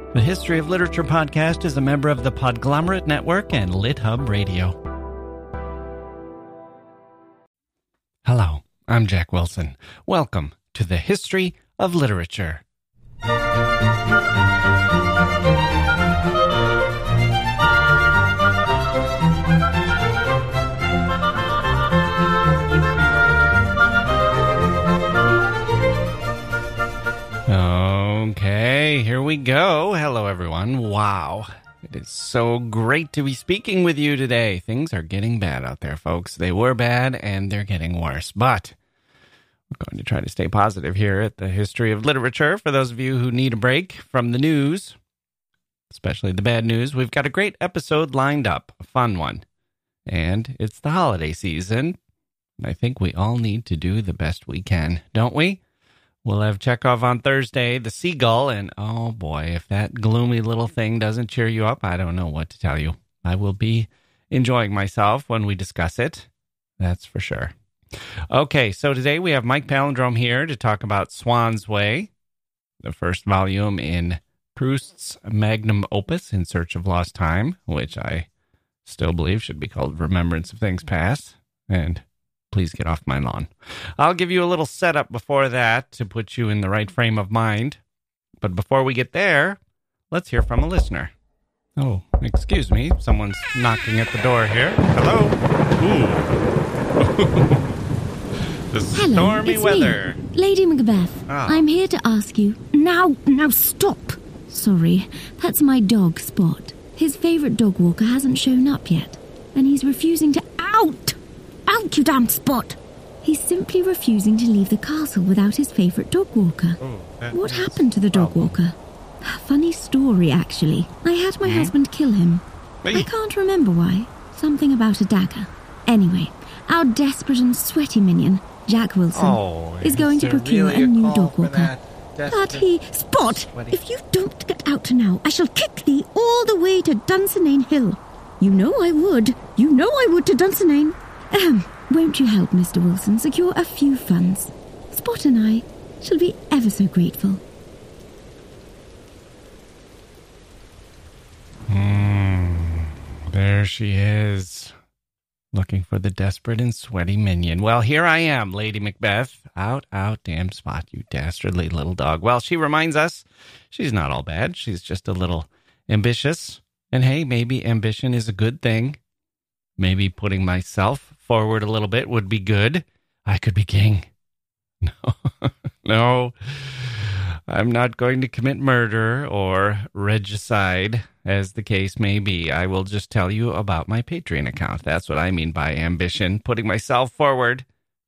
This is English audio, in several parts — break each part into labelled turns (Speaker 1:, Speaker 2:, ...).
Speaker 1: The History of Literature podcast is a member of the Podglomerate Network and LitHub Radio. Hello, I'm Jack Wilson. Welcome to the History of Literature. Okay, here we go. Hello, everyone. Wow. It is so great to be speaking with you today. Things are getting bad out there, folks. They were bad, and they're getting worse. But we're going to try to stay positive here at the History of Literature. For those of you who need a break from the news, especially the bad news, we've got a great episode lined up, a fun one. And it's the holiday season. And I think we all need to do the best we can, don't we? We'll have Chekhov on Thursday, The Seagull, and oh boy, if that gloomy little thing doesn't cheer you up, I don't know what to tell you. I will be enjoying myself when we discuss it, that's for sure. Okay, so today we have Mike Palindrome here to talk about Swann's Way, the first volume in Proust's magnum opus, In Search of Lost Time, which I still believe should be called Remembrance of Things Past, and please get off my lawn. I'll give you a little setup before that to put you in the right frame of mind. But before we get there, let's hear from a listener. Oh, excuse me. Someone's knocking at the door here. Hello? Ooh. The stormy weather.
Speaker 2: Me, Lady Macbeth.
Speaker 1: Oh.
Speaker 2: I'm here to ask you. Now stop. Sorry, that's my dog, Spot. His favorite dog walker hasn't shown up yet, and he's refusing to... Out, you damn Spot! He's simply refusing to leave the castle without his favourite dog walker. What happened to the dog walker? Funny story, actually. I had my husband kill him. I can't remember why. Something about a dagger. Anyway, our desperate and sweaty minion, Jack Wilson, is going to procure a new dog walker. But he... Spot! If you don't get out now, I shall kick thee all the way to Dunsinane Hill. You know I would. You know I would to Dunsinane. Won't you help Mr. Wilson secure a few funds? Spot and I shall be ever so grateful.
Speaker 1: There she is, looking for the desperate and sweaty minion. Well, here I am, Lady Macbeth. Out, damn Spot, you dastardly little dog. Well, she reminds us she's not all bad. She's just a little ambitious. And hey, maybe ambition is a good thing. Maybe putting myself forward a little bit would be good. I could be king. No, I'm not going to commit murder or regicide, as the case may be. I will just tell you about my Patreon account. That's what I mean by ambition, putting myself forward.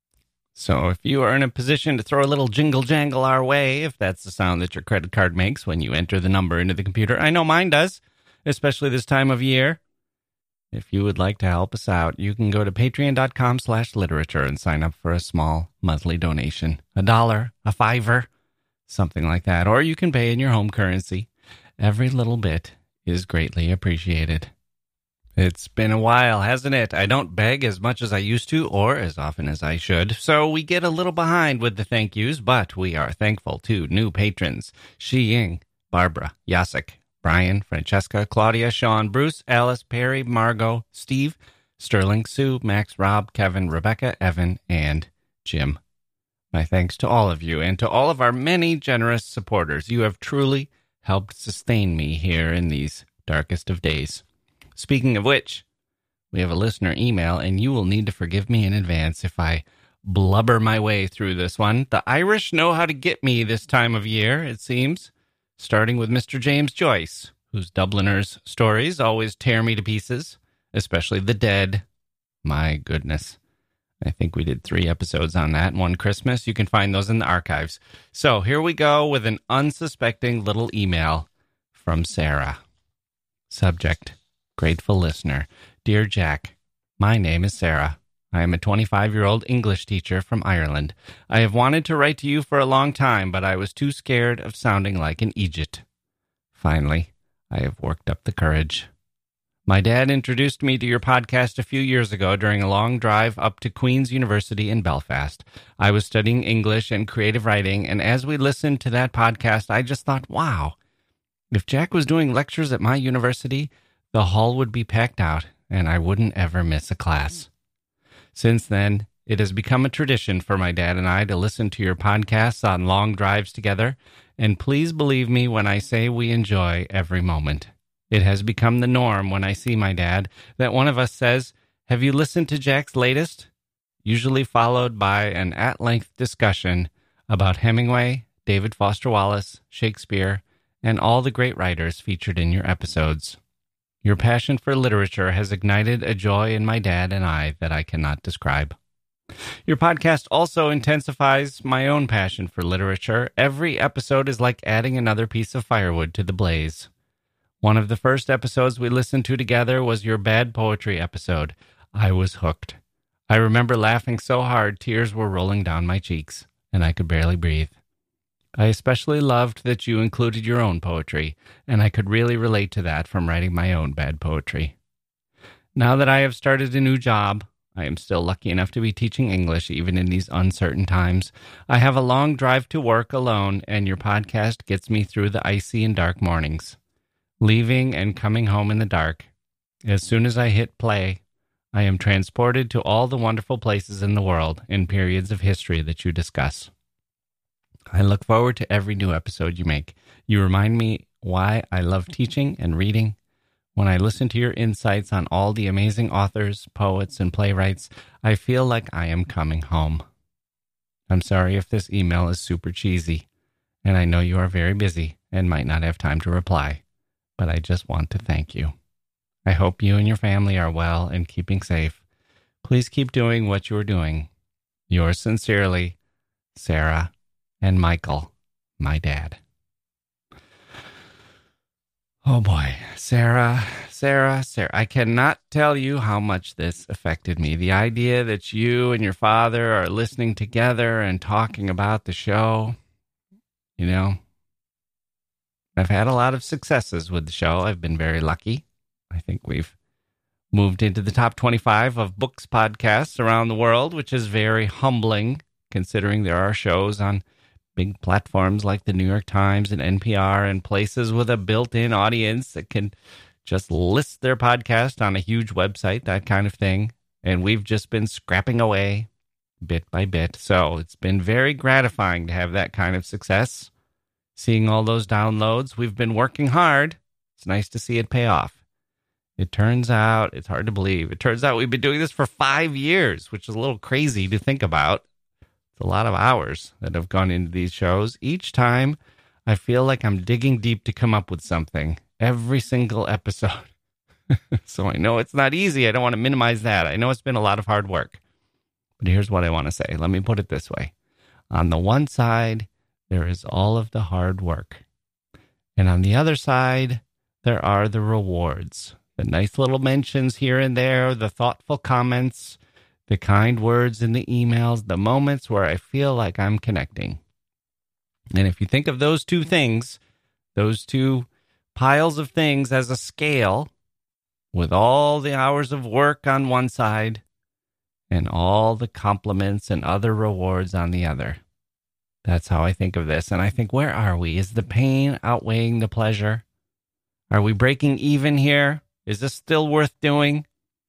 Speaker 1: So if you are in a position to throw a little jingle jangle our way, if that's the sound that your credit card makes when you enter the number into the computer, I know mine does, especially this time of year. If you would like to help us out, you can go to patreon.com/literature and sign up for a small monthly donation. $1, a $5, something like that. Or you can pay in your home currency. Every little bit is greatly appreciated. It's been a while, hasn't it? I don't beg as much as I used to or as often as I should. So we get a little behind with the thank yous, but we are thankful to new patrons. Shi Ying, Barbara, Yasek, Brian, Francesca, Claudia, Sean, Bruce, Alice, Perry, Margot, Steve, Sterling, Sue, Max, Rob, Kevin, Rebecca, Evan, and Jim. My thanks to all of you and to all of our many generous supporters. You have truly helped sustain me here in these darkest of days. Speaking of which, we have a listener email, and you will need to forgive me in advance if I blubber my way through this one. The Irish know how to get me this time of year, it seems. Starting with Mr. James Joyce, whose Dubliners' stories always tear me to pieces, especially The Dead. My goodness. I think we did 3 episodes on that one Christmas. You can find those in the archives. So here we go with an unsuspecting little email from Sarah. Subject, grateful listener. Dear Jack, my name is Sarah. I am a 25-year-old English teacher from Ireland. I have wanted to write to you for a long time, but I was too scared of sounding like an Egypt. Finally, I have worked up the courage. My dad introduced me to your podcast a few years ago during a long drive up to Queen's University in Belfast. I was studying English and creative writing, and as we listened to that podcast, I just thought, wow, If Jack was doing lectures at my university, the hall would be packed out, and I wouldn't ever miss a class. Since then, it has become a tradition for my dad and I to listen to your podcasts on long drives together, and please believe me when I say we enjoy every moment. It has become the norm when I see my dad that one of us says, "Have you listened to Jack's latest?" Usually followed by an at-length discussion about Hemingway, David Foster Wallace, Shakespeare, and all the great writers featured in your episodes. Your passion for literature has ignited a joy in my dad and I that I cannot describe. Your podcast also intensifies my own passion for literature. Every episode is like adding another piece of firewood to the blaze. One of the first episodes we listened to together was your bad poetry episode. I was hooked. I remember laughing so hard tears were rolling down my cheeks, and I could barely breathe. I especially loved that you included your own poetry, and I could really relate to that from writing my own bad poetry. Now that I have started a new job, I am still lucky enough to be teaching English even in these uncertain times. I have a long drive to work alone, and your podcast gets me through the icy and dark mornings. Leaving and coming home in the dark. As soon as I hit play, I am transported to all the wonderful places in the world and periods of history that you discuss. I look forward to every new episode you make. You remind me why I love teaching and reading. When I listen to your insights on all the amazing authors, poets, and playwrights, I feel like I am coming home. I'm sorry if this email is super cheesy, and I know you are very busy and might not have time to reply, but I just want to thank you. I hope you and your family are well and keeping safe. Please keep doing what you are doing. Yours sincerely, Sarah and Michael, my dad. Oh boy, Sarah. I cannot tell you how much this affected me. The idea that you and your father are listening together and talking about the show. You know, I've had a lot of successes with the show. I've been very lucky. I think we've moved into the top 25 of books podcasts around the world, which is very humbling considering there are shows on big platforms like the New York Times and NPR and places with a built-in audience that can just list their podcast on a huge website, that kind of thing. And we've just been scrapping away bit by bit. So it's been very gratifying to have that kind of success. Seeing all those downloads, we've been working hard. It's nice to see it pay off. It turns out, it's hard to believe, it turns out we've been doing this for 5 years, which is a little crazy to think about. It's a lot of hours that have gone into these shows. Each time, I feel like I'm digging deep to come up with something. Every single episode. So I know it's not easy. I don't want to minimize that. I know it's been a lot of hard work. But here's what I want to say. Let me put it this way. On the one side, there is all of the hard work. And on the other side, there are the rewards. The nice little mentions here and there, the thoughtful comments, the kind words in the emails, the moments where I feel like I'm connecting. And if you think of those two things, those two piles of things as a scale, with all the hours of work on one side and all the compliments and other rewards on the other. That's how I think of this. And I think, where are we? Is the pain outweighing the pleasure? Are we breaking even here? Is this still worth doing?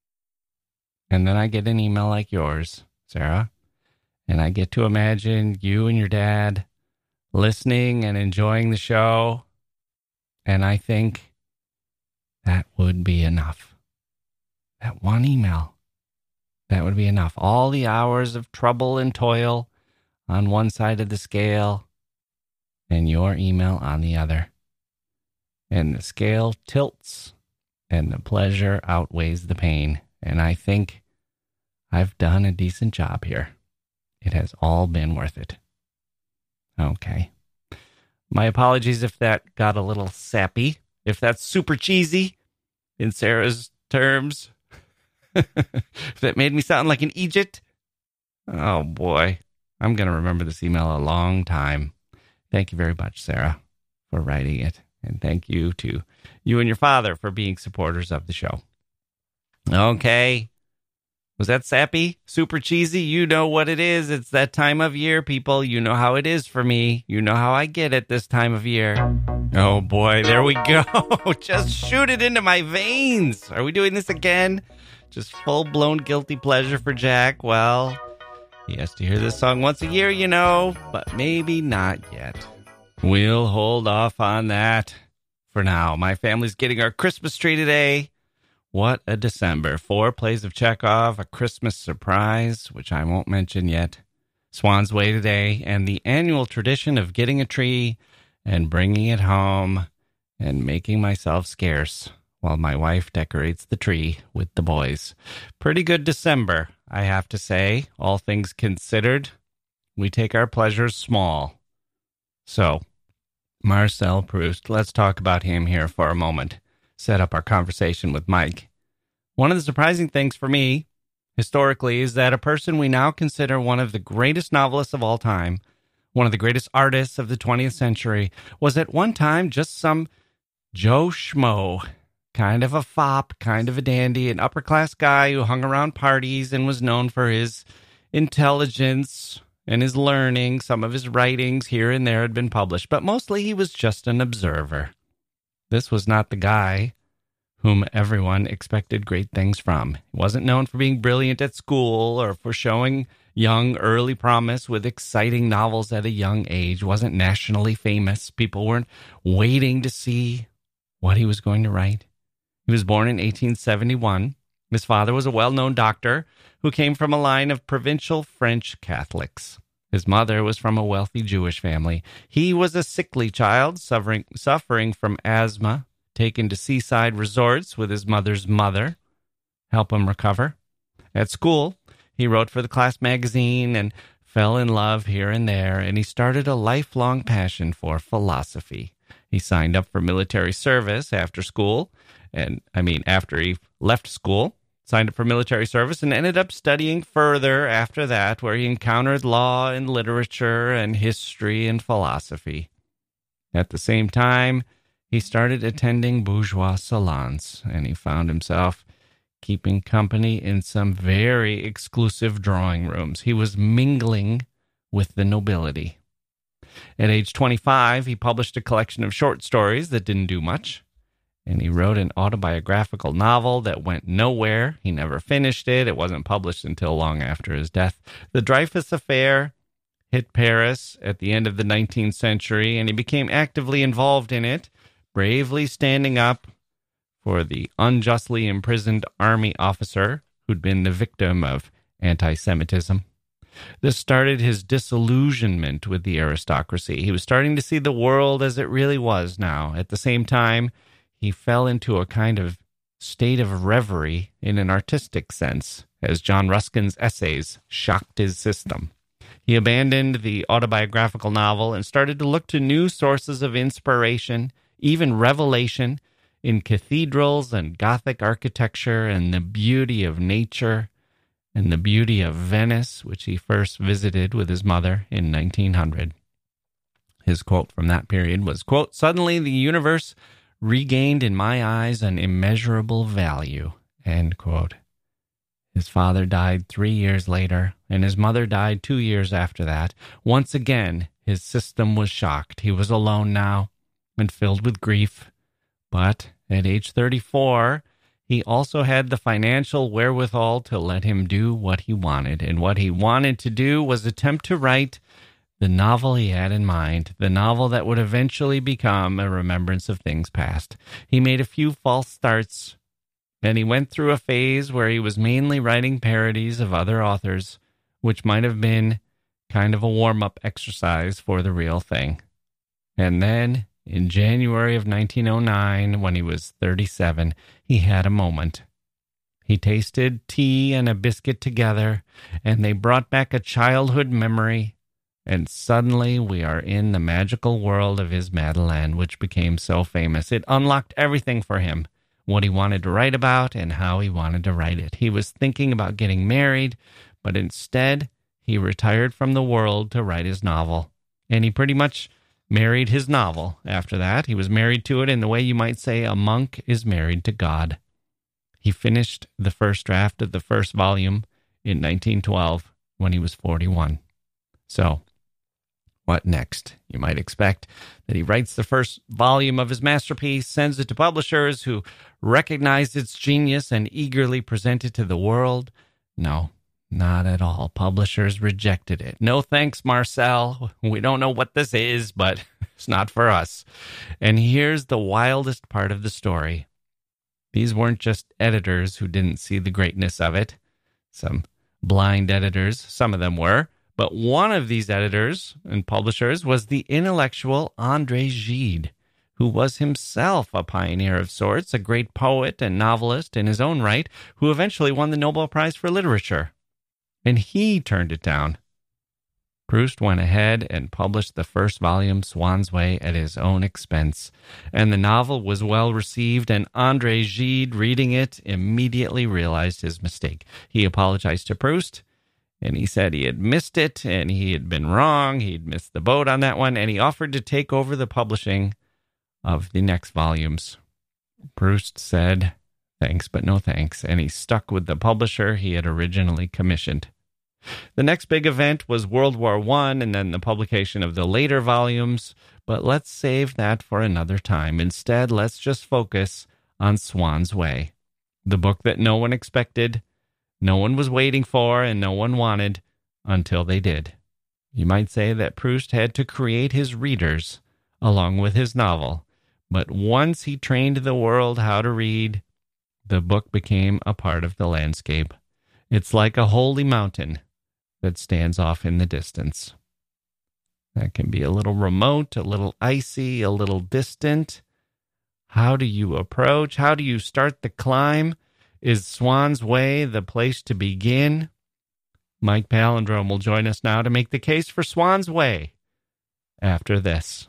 Speaker 1: And then I get an email like yours, Sarah, and I get to imagine you and your dad listening and enjoying the show. And I think that would be enough. That one email, that would be enough. All the hours of trouble and toil on one side of the scale and your email on the other. And the scale tilts and the pleasure outweighs the pain. And I think I've done a decent job here. It has all been worth it. Okay. My apologies if that got a little sappy, if that's super cheesy in Sarah's terms. If that made me sound like an Egypt. Oh boy, I'm going to remember this email a long time. Thank you very much, Sarah, for writing it. And thank you to you and your father for being supporters of the show. Okay. Was that sappy? Super cheesy? You know what it is. It's that time of year, people. You know how it is for me. You know how I get it this time of year. Oh boy, there we go. Just shoot it into my veins. Are we doing this again? Just full-blown guilty pleasure for Jack. Well, he has to hear this song once a year, you know, but maybe not yet. We'll hold off on that for now. My family's getting our Christmas tree today. What a December. 4 plays of Chekhov, a Christmas surprise, which I won't mention yet, Swan's Way today, and the annual tradition of getting a tree and bringing it home and making myself scarce while my wife decorates the tree with the boys. Pretty good December, I have to say, all things considered. We take our pleasures small. So, Marcel Proust, let's talk about him here for a moment. Set up our conversation with Mike. One of the surprising things for me, historically, is that a person we now consider one of the greatest novelists of all time, one of the greatest artists of the 20th century, was at one time just some Joe Schmo, kind of a fop, kind of a dandy, an upper-class guy who hung around parties and was known for his intelligence and his learning. Some of his writings here and there had been published, but mostly he was just an observer. This was not the guy whom everyone expected great things from. He wasn't known for being brilliant at school or for showing young early promise with exciting novels at a young age. Wasn't nationally famous. People weren't waiting to see what he was going to write. He was born in 1871. His father was a well-known doctor who came from a line of provincial French Catholics. His mother was from a wealthy Jewish family. He was a sickly child, suffering from asthma, taken to seaside resorts with his mother's mother, help him recover. At school, he wrote for the class magazine and fell in love here and there, and he started a lifelong passion for philosophy. He signed up for military service after school, after he left school. Signed up for military service and ended up studying further after that, where he encountered law and literature and history and philosophy. At the same time, he started attending bourgeois salons, and he found himself keeping company in some very exclusive drawing rooms. He was mingling with the nobility. At age 25, he published a collection of short stories that didn't do much. And he wrote an autobiographical novel that went nowhere. He never finished it. It wasn't published until long after his death. The Dreyfus Affair hit Paris at the end of the 19th century, and he became actively involved in it, bravely standing up for the unjustly imprisoned army officer who'd been the victim of anti-Semitism. This started his disillusionment with the aristocracy. He was starting to see the world as it really was now. At the same time, he fell into a kind of state of reverie in an artistic sense, as John Ruskin's essays shocked his system. He abandoned the autobiographical novel and started to look to new sources of inspiration, even revelation, in cathedrals and Gothic architecture and the beauty of nature and the beauty of Venice, which he first visited with his mother in 1900. His quote from that period was, quote, "Suddenly the universe regained in my eyes an immeasurable value," end quote. His father died 3 years later, and his mother died 2 years after that. Once again, his system was shocked. He was alone now and filled with grief. But at age 34, he also had the financial wherewithal to let him do what he wanted. And what he wanted to do was attempt to write the novel he had in mind, the novel that would eventually become a remembrance of things past. He made a few false starts, and he went through a phase where he was mainly writing parodies of other authors, which might have been kind of a warm-up exercise for the real thing. And then, in January of 1909, when he was 37, he had a moment. He tasted tea and a biscuit together, and they brought back a childhood memory. And suddenly we are in the magical world of his Madeleine, which became so famous. It unlocked everything for him, what he wanted to write about and how he wanted to write it. He was thinking about getting married, but instead he retired from the world to write his novel. And he pretty much married his novel after that. He was married to it in the way you might say a monk is married to God. He finished the first draft of the first volume in 1912 when he was 41. So, what next? You might expect that he writes the first volume of his masterpiece, sends it to publishers who recognize its genius and eagerly present it to the world. No, not at all. Publishers rejected it. No thanks, Marcel. We don't know what this is, but it's not for us. And here's the wildest part of the story. These weren't just editors who didn't see the greatness of it. Some blind editors, some of them were. But one of these editors and publishers was the intellectual André Gide, who was himself a pioneer of sorts, a great poet and novelist in his own right, who eventually won the Nobel Prize for Literature. And he turned it down. Proust went ahead and published the first volume, Swann's Way, at his own expense. And the novel was well received, and André Gide, reading it, immediately realized his mistake. He apologized to Proust, and he said he had missed it, and he had been wrong. He'd missed the boat on that one, and he offered to take over the publishing of the next volumes. Proust said, thanks, but no thanks, and he stuck with the publisher he had originally commissioned. The next big event was World War I, and then the publication of the later volumes, but let's save that for another time. Instead, let's just focus on Swann's Way, the book that no one expected, no one was waiting for, and no one wanted until they did. You might say that Proust had to create his readers along with his novel, but once he trained the world how to read, the book became a part of the landscape. It's like a holy mountain that stands off in the distance. That can be a little remote, a little icy, a little distant. How do you approach? How do you start the climb? Is Swann's Way the place to begin? Mike Palindrome will join us now to make the case for Swann's Way after this.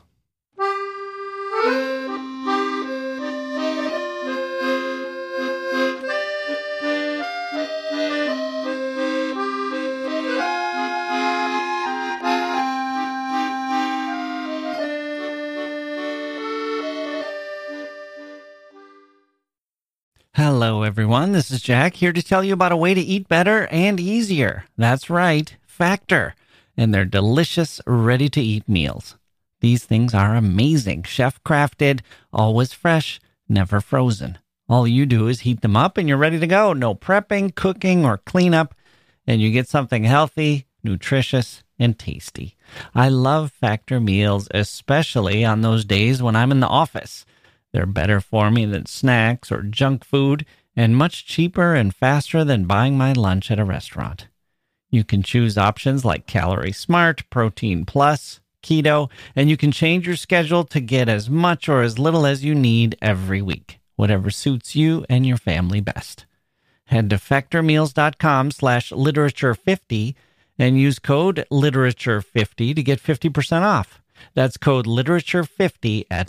Speaker 1: Hello, everyone. This is Jack here to tell you about a way to eat better and easier. That's right, Factor, and their delicious, ready-to-eat meals. These things are amazing, chef-crafted, always fresh, never frozen. All you do is heat them up and you're ready to go. No prepping, cooking, or cleanup, and you get something healthy, nutritious, and tasty. I love Factor meals, especially on those days when I'm in the office. They're better for me than snacks or junk food, and much cheaper and faster than buying my lunch at a restaurant. You can choose options like Calorie Smart, Protein Plus, Keto, and you can change your schedule to get as much or as little as you need every week, whatever suits you and your family best. Head to factormeals.com/literature50 and use code literature50 to get 50% off. That's code literature50 at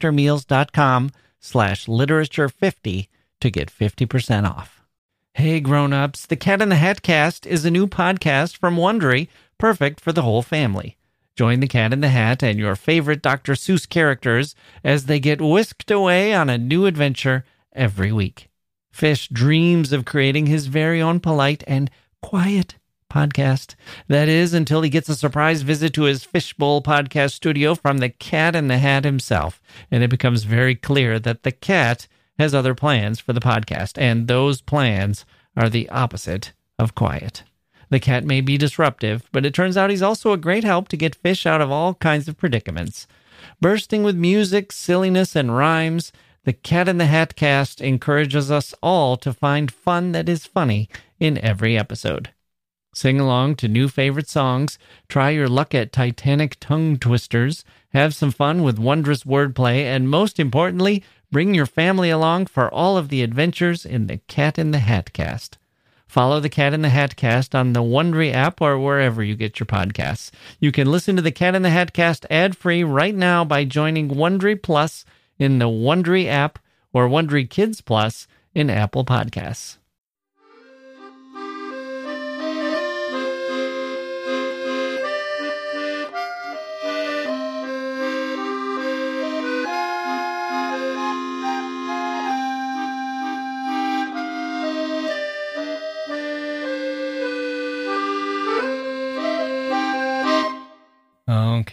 Speaker 1: factormeals.com/literature50 to get 50% off. Hey grown-ups, the Cat in the Hat Cast is a new podcast from Wondery, perfect for the whole family. Join the Cat in the Hat and your favorite Dr. Seuss characters as they get whisked away on a new adventure every week. Fish dreams of creating his very own polite and quiet podcast. That is, until he gets a surprise visit to his Fishbowl podcast studio from the Cat in the Hat himself. And it becomes very clear that the cat has other plans for the podcast, and those plans are the opposite of quiet. The cat may be disruptive, but it turns out he's also a great help to get fish out of all kinds of predicaments. Bursting with music, silliness, and rhymes, the Cat in the Hat Cast encourages us all to find fun that is funny in every episode. Sing along to new favorite songs, try your luck at Titanic tongue twisters, have some fun with wondrous wordplay, and most importantly, bring your family along for all of the adventures in the Cat in the Hat Cast. Follow the Cat in the Hat Cast on the Wondery app or wherever you get your podcasts. You can listen to the Cat in the Hat Cast ad-free right now by joining Wondery Plus in the Wondery app or Wondery Kids Plus in Apple Podcasts.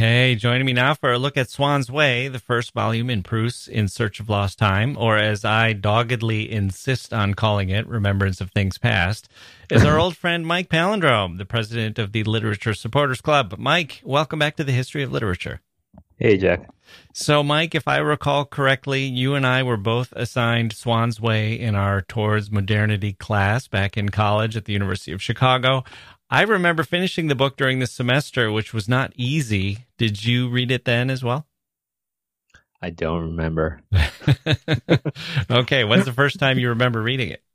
Speaker 1: Okay, joining me now for a look at Swan's Way, the first volume in Proust's In Search of Lost Time, or as I doggedly insist on calling it, Remembrance of Things Past, is our old friend Mike Palindrome, the president of the Literature Supporters Club. Mike, welcome back to the History of Literature.
Speaker 3: Hey, Jack.
Speaker 1: So, Mike, if I recall correctly, you and I were both assigned Swan's Way in our Towards Modernity class back in college at the University of Chicago. I remember finishing the book during the semester, which was not easy. Did you read it then as well?
Speaker 3: I don't remember.
Speaker 1: Okay, when's the first time you remember reading it?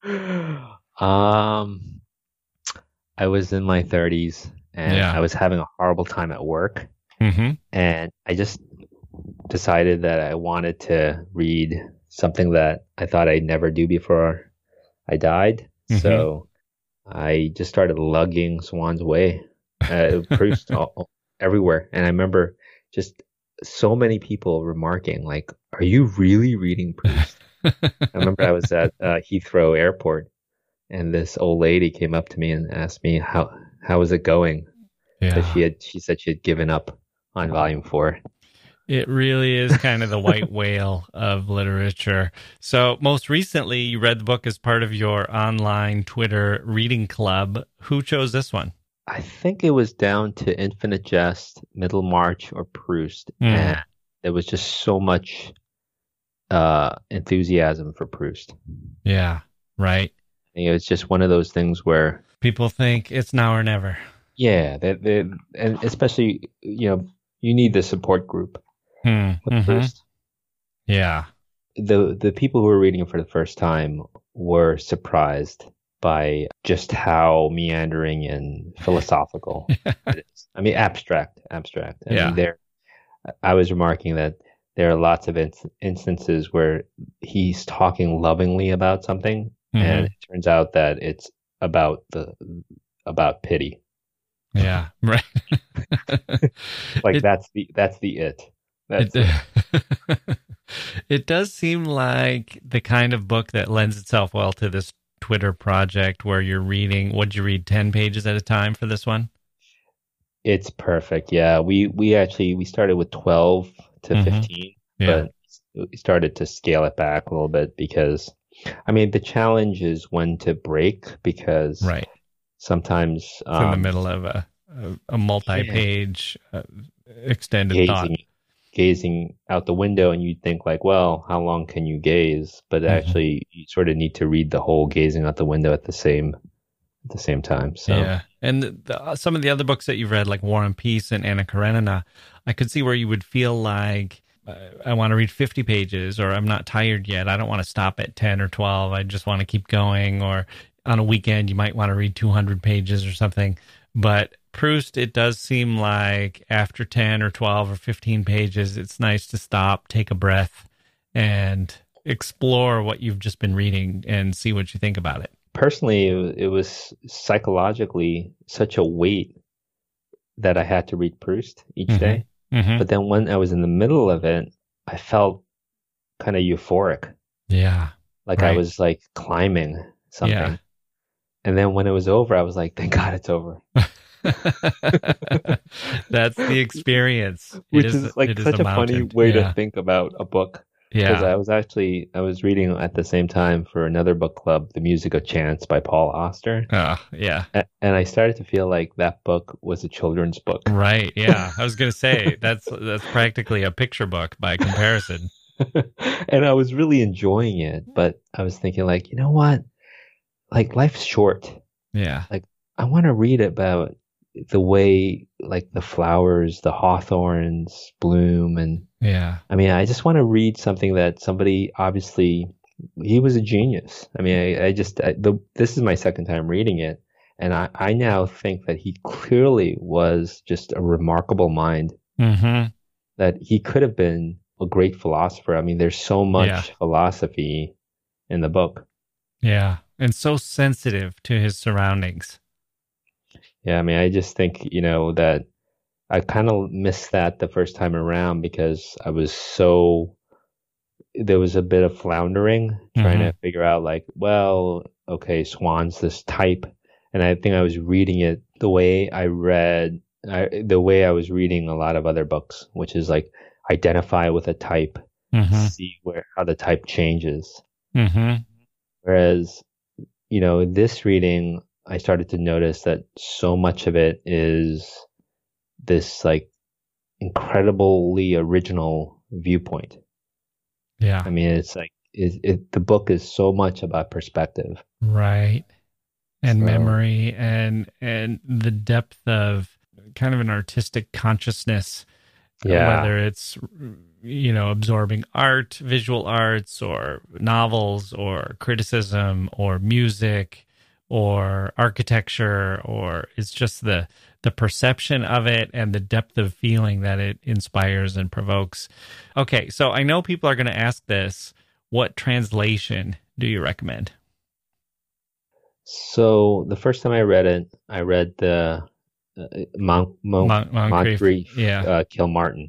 Speaker 3: I was in my 30s, and
Speaker 1: Yeah.
Speaker 3: I was having a horrible time at work,
Speaker 1: Mm-hmm.
Speaker 3: and I just decided that I wanted to read something that I thought I'd never do before I died.
Speaker 1: Mhm.
Speaker 3: So I just started lugging Swan's Way, Proust everywhere. And I remember just so many people remarking, like, "Are you really reading Proust?" I remember I was at Heathrow Airport, and this old lady came up to me and asked me how was it going.
Speaker 1: Yeah.
Speaker 3: But she said she had given up on volume 4.
Speaker 1: It really is kind of the white whale of literature. So most recently, you read the book as part of your online Twitter reading club. Who chose this one?
Speaker 3: I think it was down to Infinite Jest, Middlemarch, or Proust. And there was just so much enthusiasm for Proust.
Speaker 1: Yeah, right.
Speaker 3: It was just one of those things where
Speaker 1: People think it's now or never.
Speaker 3: yeah, and especially, you need the support group with
Speaker 1: Mhm.
Speaker 3: Proust.
Speaker 1: Yeah.
Speaker 3: The people who were reading it for the first time were surprised by just how meandering and philosophical it is. I mean, abstract. I
Speaker 1: Yeah.
Speaker 3: mean, I was remarking that there are lots of instances where he's talking lovingly about something, and it turns out that it's about pity.
Speaker 1: Yeah, right.
Speaker 3: Like
Speaker 1: It-
Speaker 3: that's the it. That's
Speaker 1: It does seem like the kind of book that lends itself well to this Twitter project where you're reading, what'd you read, 10 pages at a time for this one?
Speaker 3: It's perfect. Yeah, we started with 12 to 15,
Speaker 1: Yeah.
Speaker 3: but we started to scale it back a little bit because, I mean, the challenge is when to break because
Speaker 1: Right.
Speaker 3: sometimes
Speaker 1: It's in the middle of a multi-page extended thought.
Speaker 3: gazing out the window, and you'd think like, well, how long can you gaze? But actually, you sort of need to read the whole gazing out the window at the same time. So
Speaker 1: Yeah. And some of the other books that you've read, like War and Peace and Anna Karenina, I could see where you would feel like, I want to read 50 pages, or I'm not tired yet. I don't want to stop at 10 or 12. I just want to keep going. Or on a weekend, you might want to read 200 pages or something. But Proust, it does seem like after 10 or 12 or 15 pages, it's nice to stop, take a breath, and explore what you've just been reading and see what you think about it.
Speaker 3: personally, it was psychologically such a weight that I had to read Proust each day.
Speaker 1: Mm-hmm.
Speaker 3: But then when I was in the middle of it, I felt kind of euphoric.
Speaker 1: Yeah.
Speaker 3: Like I
Speaker 1: Right.
Speaker 3: was like climbing something.
Speaker 1: Yeah.
Speaker 3: And then when it was over, I was like, thank God it's over.
Speaker 1: That's the experience.
Speaker 3: Which
Speaker 1: It
Speaker 3: is like
Speaker 1: it
Speaker 3: such a funny
Speaker 1: mountain.
Speaker 3: way
Speaker 1: Yeah.
Speaker 3: to think about a book. Because
Speaker 1: Yeah.
Speaker 3: I was reading at the same time for another book club, The Music of Chance by Paul Auster.
Speaker 1: Yeah.
Speaker 3: And I started to feel like that book was a children's book.
Speaker 1: Right. Yeah. I was going to say that's practically a picture book by comparison.
Speaker 3: And I was really enjoying it, but I was thinking like, you know what? Like life's short.
Speaker 1: Yeah.
Speaker 3: I want to read about the way like the flowers, the hawthorns bloom. And
Speaker 1: Yeah.
Speaker 3: I mean, I just want to read something that somebody, obviously he was a genius. I mean, this is my second time reading it. And I now think that he clearly was just a remarkable mind,
Speaker 1: Mm-hmm.
Speaker 3: that he could have been a great philosopher. I mean, there's so much
Speaker 1: Yeah.
Speaker 3: philosophy in the book.
Speaker 1: Yeah. And so sensitive to his surroundings.
Speaker 3: Yeah, I mean, I just think, that I kind of missed that the first time around because there was a bit of floundering trying to figure out like, well, okay, Swan's this type. And I think I was reading it the way I read the way I was reading a lot of other books, which is like identify with a type, see how the type changes. Whereas, this reading, I started to notice that so much of it is this like incredibly original viewpoint.
Speaker 1: Yeah.
Speaker 3: I mean, it's like the book is so much about perspective.
Speaker 1: Right. And memory and the depth of kind of an artistic consciousness.
Speaker 3: Yeah.
Speaker 1: Whether it's, absorbing art, visual arts, or novels, or criticism, or music, or architecture, or it's just the perception of it and the depth of feeling that it inspires and provokes. Okay, so I know people are going to ask this. What translation do you recommend?
Speaker 3: So the first time I read it, I read the Moncrief, Kilmartin.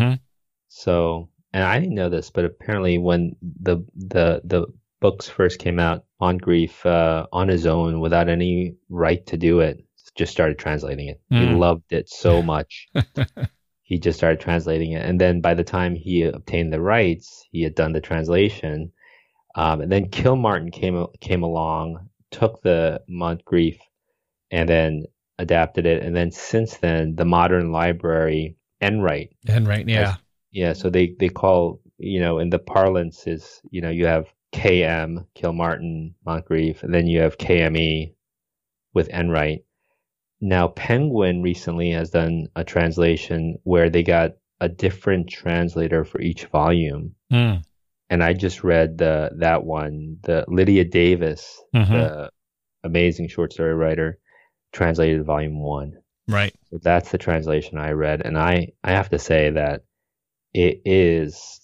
Speaker 3: So, and I didn't know this, but apparently when the books first came out, Moncrief, on his own, without any right to do it, just started translating it. He loved it so much. He just started translating it. And then by the time he obtained the rights, he had done the translation. And then Kilmartin came along, took the Moncrief, and then adapted it. And then since then, the modern library, Enright.
Speaker 1: Enright, yeah.
Speaker 3: So they call, in the parlance is, you have KM, Kilmartin, Moncrief, and then you have KME with Enright. Now, Penguin recently has done a translation where they got a different translator for each volume. And I just read that one, the Lydia Davis, the amazing short story writer, translated volume 1.
Speaker 1: Right.
Speaker 3: So that's the translation I read. And I have to say that it's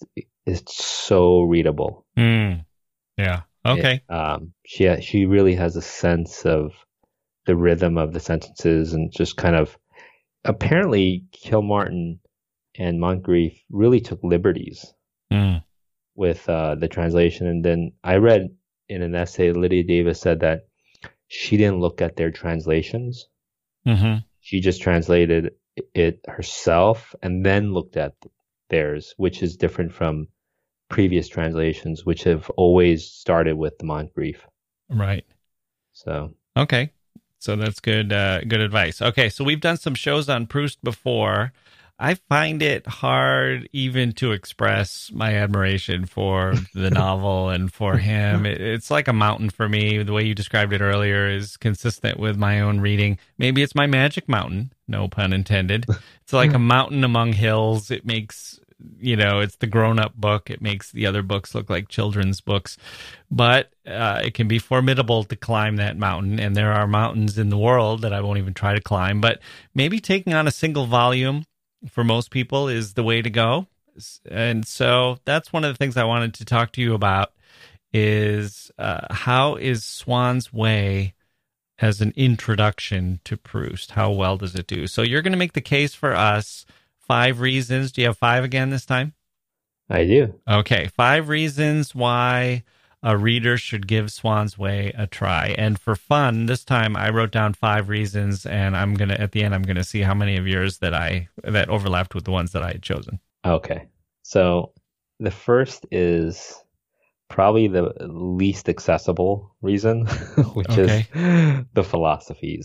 Speaker 3: so readable.
Speaker 1: Yeah. Okay.
Speaker 3: She really has a sense of the rhythm of the sentences and just kind of, apparently Kilmartin and Moncrief really took liberties with the translation. And then I read in an essay, Lydia Davis said that she didn't look at their translations. She just translated it herself and then looked at theirs, which is different from previous translations, which have always started with the Moncrief.
Speaker 1: Right.
Speaker 3: So.
Speaker 1: Okay. So that's good advice. Okay, so we've done some shows on Proust before. I find it hard even to express my admiration for the novel and for him. It's like a mountain for me. The way you described it earlier is consistent with my own reading. Maybe it's my magic mountain, no pun intended. It's like a mountain among hills. It makes, it's the grown-up book. It makes the other books look like children's books. But it can be formidable to climb that mountain. And there are mountains in the world that I won't even try to climb. But maybe taking on a single volume for most people is the way to go. And so that's one of the things I wanted to talk to you about is how is Swann's Way as an introduction to Proust? How well does it do? So you're going to make the case for us, 5 reasons. Do you have 5 again this time?
Speaker 3: I do.
Speaker 1: Okay, 5 reasons why a reader should give Swann's Way a try. And for fun, this time I wrote down 5 reasons, and at the end, I'm gonna see how many of yours that overlapped with the ones that I had chosen.
Speaker 3: Okay. So the first is probably the least accessible reason, which is the philosophies.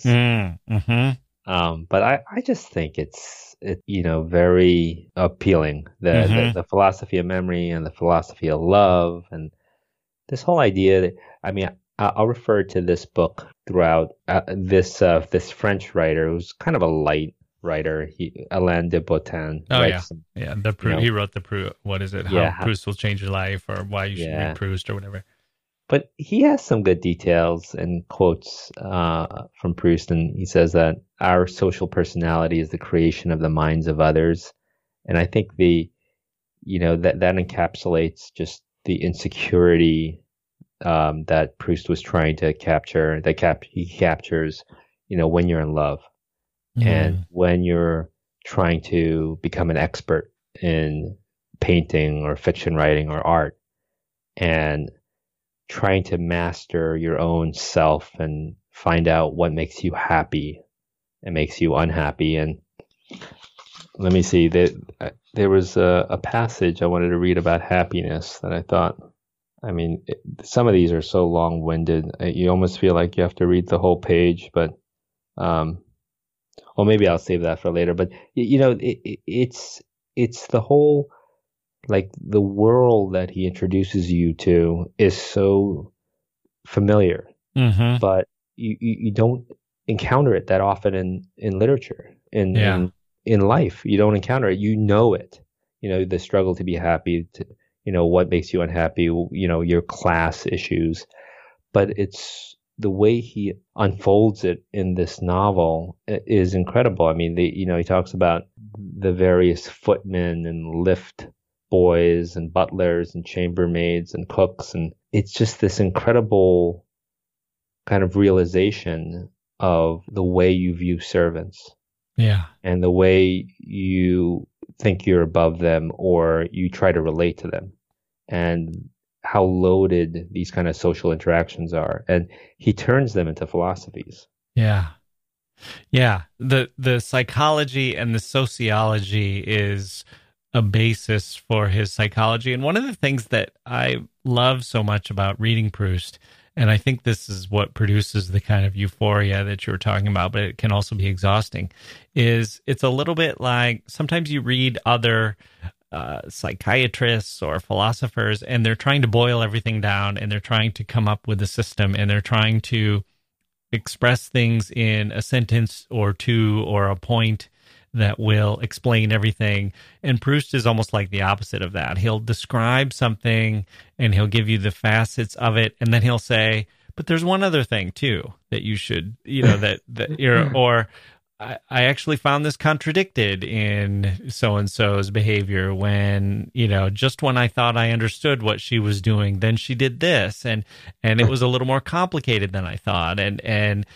Speaker 3: But I just think it's very appealing. The philosophy of memory and the philosophy of love and this whole idea that, I'll refer to this book throughout. This French writer who's kind of a light writer, Alain de Botton.
Speaker 1: He wrote the Proust. What is it? How Proust will change your life, or why you should read Proust, or whatever.
Speaker 3: But he has some good details and quotes from Proust, and he says that our social personality is the creation of the minds of others, and I think that encapsulates just the insecurity that Proust was trying to capture. He captures, when you're in love and when you're trying to become an expert in painting or fiction writing or art, and trying to master your own self and find out what makes you happy and makes you unhappy. And Let me see. There was a passage I wanted to read about happiness that I thought, I mean, some of these are so long-winded. You almost feel like you have to read the whole page, but, well, maybe I'll save that for later. But, it's the whole, like, the world that he introduces you to is so familiar, but you don't encounter it that often in literature, in life. You don't encounter it. You know it. The struggle to be happy, what makes you unhappy, your class issues. But it's the way he unfolds it in this novel is incredible. I mean, he talks about the various footmen and lift boys and butlers and chambermaids and cooks. And it's just this incredible kind of realization of the way you view servants.
Speaker 1: Yeah.
Speaker 3: And the way you think you're above them or you try to relate to them, and how loaded these kind of social interactions are. And he turns them into philosophies.
Speaker 1: Yeah. Yeah. The psychology and the sociology is a basis for his psychology. And one of the things that I love so much about reading Proust, and I think this is what produces the kind of euphoria that you were talking about, but it can also be exhausting, is it's a little bit like sometimes you read other psychiatrists or philosophers, and they're trying to boil everything down, and they're trying to come up with a system, and they're trying to express things in a sentence or two or a point that will explain everything. And Proust is almost like the opposite of that. He'll describe something and he'll give you the facets of it, and then he'll say, but there's one other thing too that you should, that you're, or I actually found this contradicted in so-and-so's behavior when, just when I thought I understood what she was doing, then she did this, and it was a little more complicated than I thought. And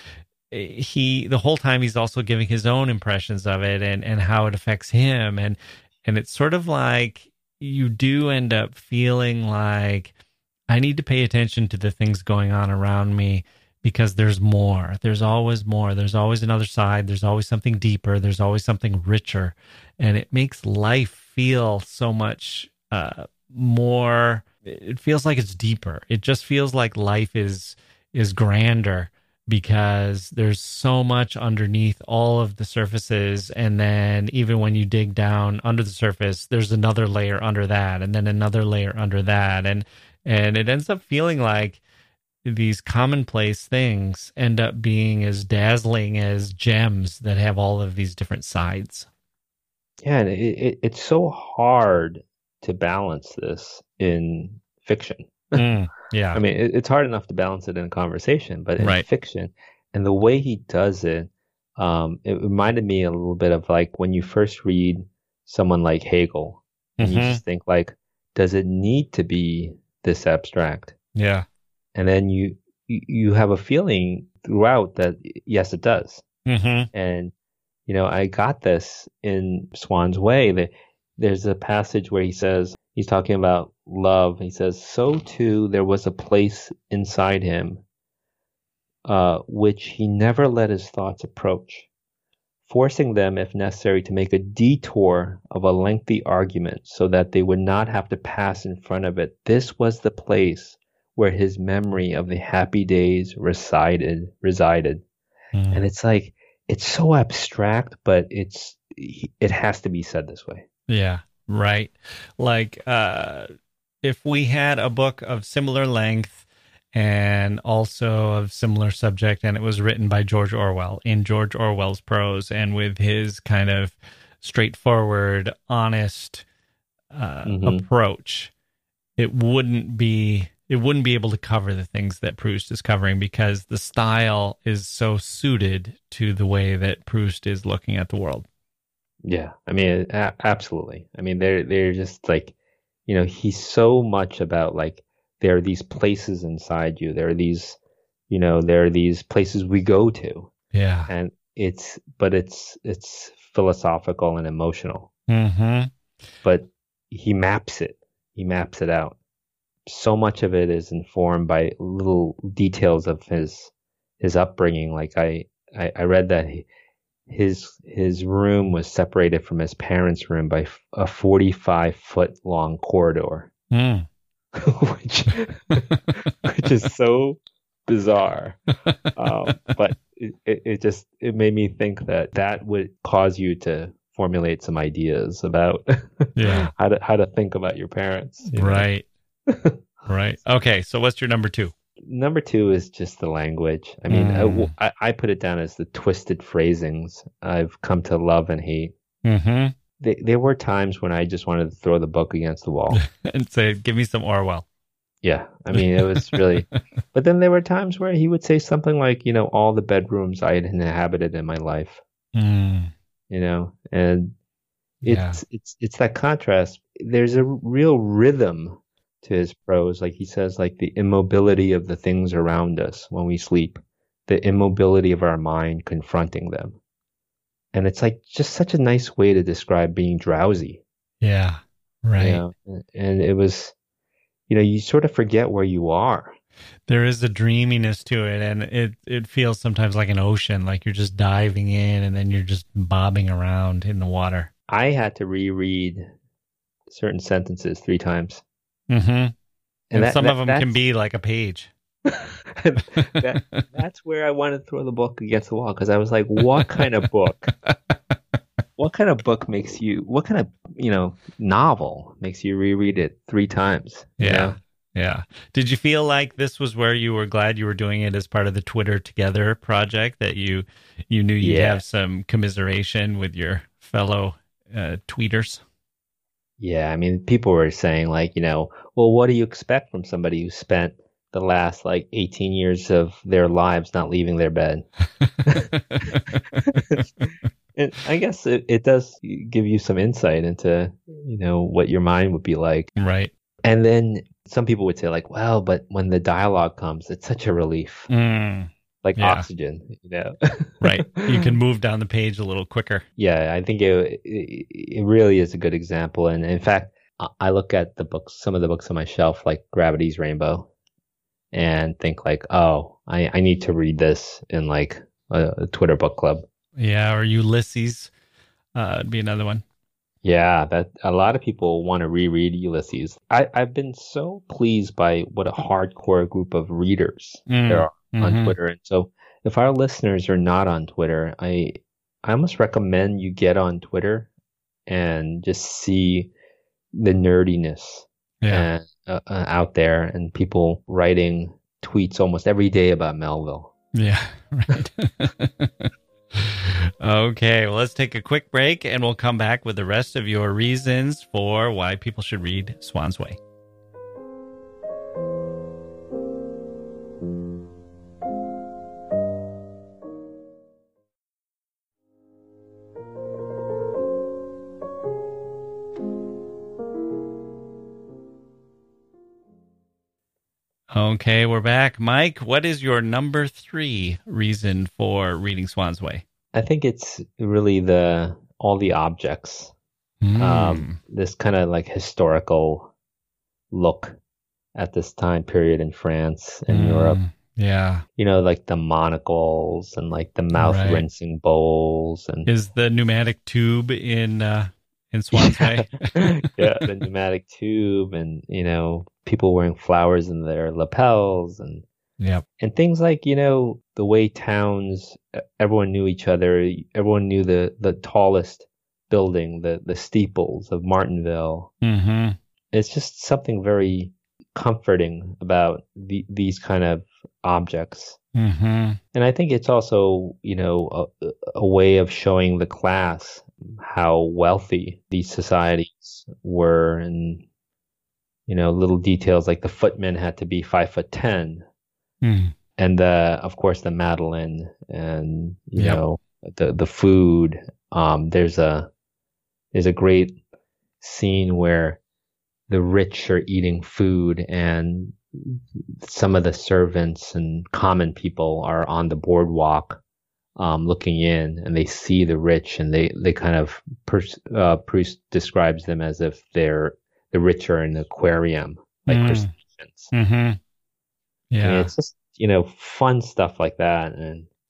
Speaker 1: he, the whole time, he's also giving his own impressions of it and how it affects him. And it's sort of like you do end up feeling like I need to pay attention to the things going on around me, because there's more. There's always more. There's always another side. There's always something deeper. There's always something richer. And it makes life feel so much more, it feels like it's deeper. It just feels like life is grander, because there's so much underneath all of the surfaces. And then even when you dig down under the surface, there's another layer under that, and then another layer under that. And it ends up feeling like these commonplace things end up being as dazzling as gems that have all of these different sides.
Speaker 3: Yeah, and it's so hard to balance this in fiction.
Speaker 1: Yeah.
Speaker 3: I mean, it's hard enough to balance it in a conversation, but in fiction, and the way he does it, it reminded me a little bit of like when you first read someone like Hegel, and you just think like, does it need to be this abstract?
Speaker 1: Yeah.
Speaker 3: And then you have a feeling throughout that, yes, it does. And, I got this in Swann's Way. There's a passage where he says, he's talking about love. He says, so too there was a place inside him which he never let his thoughts approach, forcing them, if necessary, to make a detour of a lengthy argument so that they would not have to pass in front of it. This was the place where his memory of the happy days resided. And it's like, it's so abstract, but it has to be said this way.
Speaker 1: Yeah, right. Like, if we had a book of similar length and also of similar subject, and it was written by George Orwell in George Orwell's prose and with his kind of straightforward, honest approach, it wouldn't be able to cover the things that Proust is covering, because the style is so suited to the way that Proust is looking at the world.
Speaker 3: Yeah, I mean, absolutely. I mean, they're just like, he's so much about like, there are these places inside you. There are these, there are these places we go to.
Speaker 1: Yeah.
Speaker 3: And it's philosophical and emotional. But he maps it. He maps it out. So much of it is informed by little details of his upbringing. Like I read that his room was separated from his parents' room by a 45-foot long corridor,
Speaker 1: Mm.
Speaker 3: which which is so bizarre. But it made me think that would cause you to formulate some ideas about
Speaker 1: Yeah.
Speaker 3: how to think about your parents. You know?
Speaker 1: Right. Right. Okay. So what's your number 2?
Speaker 3: Number 2 is just the language. I mean, I put it down as the twisted phrasings I've come to love and hate.
Speaker 1: Mm-hmm.
Speaker 3: There were times when I just wanted to throw the book against the wall.
Speaker 1: And say, give me some Orwell.
Speaker 3: Yeah, I mean, it was really. But then there were times where he would say something like, all the bedrooms I had inhabited in my life.
Speaker 1: Mm.
Speaker 3: And it's that contrast. There's a real rhythm to his prose. Like he says, like the immobility of the things around us when we sleep, the immobility of our mind confronting them. And it's like just such a nice way to describe being drowsy.
Speaker 1: Yeah. Right.
Speaker 3: And it was, you sort of forget where you are.
Speaker 1: There is a dreaminess to it, and it feels sometimes like an ocean, like you're just diving in and then you're just bobbing around in the water.
Speaker 3: I had to reread certain sentences 3 times.
Speaker 1: Mm-hmm. And some of them can be like a page.
Speaker 3: That's where I wanted to throw the book against the wall, because I was like, what kind of book? What kind of book makes you, what kind of, novel makes you reread it 3 times?
Speaker 1: Yeah. Yeah. Did you feel like this was where you were glad you were doing it as part of the Twitter Together project, that you knew you'd have some commiseration with your fellow tweeters?
Speaker 3: Yeah. I mean, people were saying like, well, what do you expect from somebody who spent the last 18 years of their lives not leaving their bed? And I guess it does give you some insight into, what your mind would be like.
Speaker 1: Right.
Speaker 3: And then some people would say like, well, but when the dialogue comes, it's such a relief. Oxygen,
Speaker 1: Right. You can move down the page a little quicker.
Speaker 3: Yeah, I think it really is a good example. And in fact, I look at some of the books on my shelf, like Gravity's Rainbow, and think like, oh, I need to read this in like a Twitter book club.
Speaker 1: Yeah, or Ulysses would be another one.
Speaker 3: Yeah, that a lot of people want to reread Ulysses. I've been so pleased by what a hardcore group of readers there are on Twitter. And so if our listeners are not on Twitter, I almost recommend you get on Twitter and just see the nerdiness out there, and people writing tweets almost every day about Melville.
Speaker 1: Yeah, right. Okay, well, let's take a quick break and we'll come back with the rest of your reasons for why people should read Swann's Way. Okay, we're back. Mike, what is your number 3 reason for reading Swann's Way?
Speaker 3: I think it's really all the objects. This kind of like historical look at this time period in France and Europe.
Speaker 1: Yeah.
Speaker 3: Like the monocles and like the mouth rinsing bowls. And
Speaker 1: is the pneumatic tube in Swann's Way?
Speaker 3: Yeah, the pneumatic tube, and people wearing flowers in their lapels, and things like the way towns, everyone knew each other, everyone knew the tallest building, the steeples of Martinville.
Speaker 1: Mm-hmm.
Speaker 3: It's just something very comforting about these kind of objects.
Speaker 1: Mm-hmm.
Speaker 3: And I think it's also a way of showing the class how wealthy these societies were, and little details like the footmen had to be 5'10", and of course the Madeleine, and the food. There's a great scene where the rich are eating food, and some of the servants and common people are on the boardwalk looking in, and they see the rich, and they kind of Proust describes them as if the rich are in an aquarium, like crustaceans.
Speaker 1: Mm-hmm. Yeah,
Speaker 3: and it's just fun stuff like that. And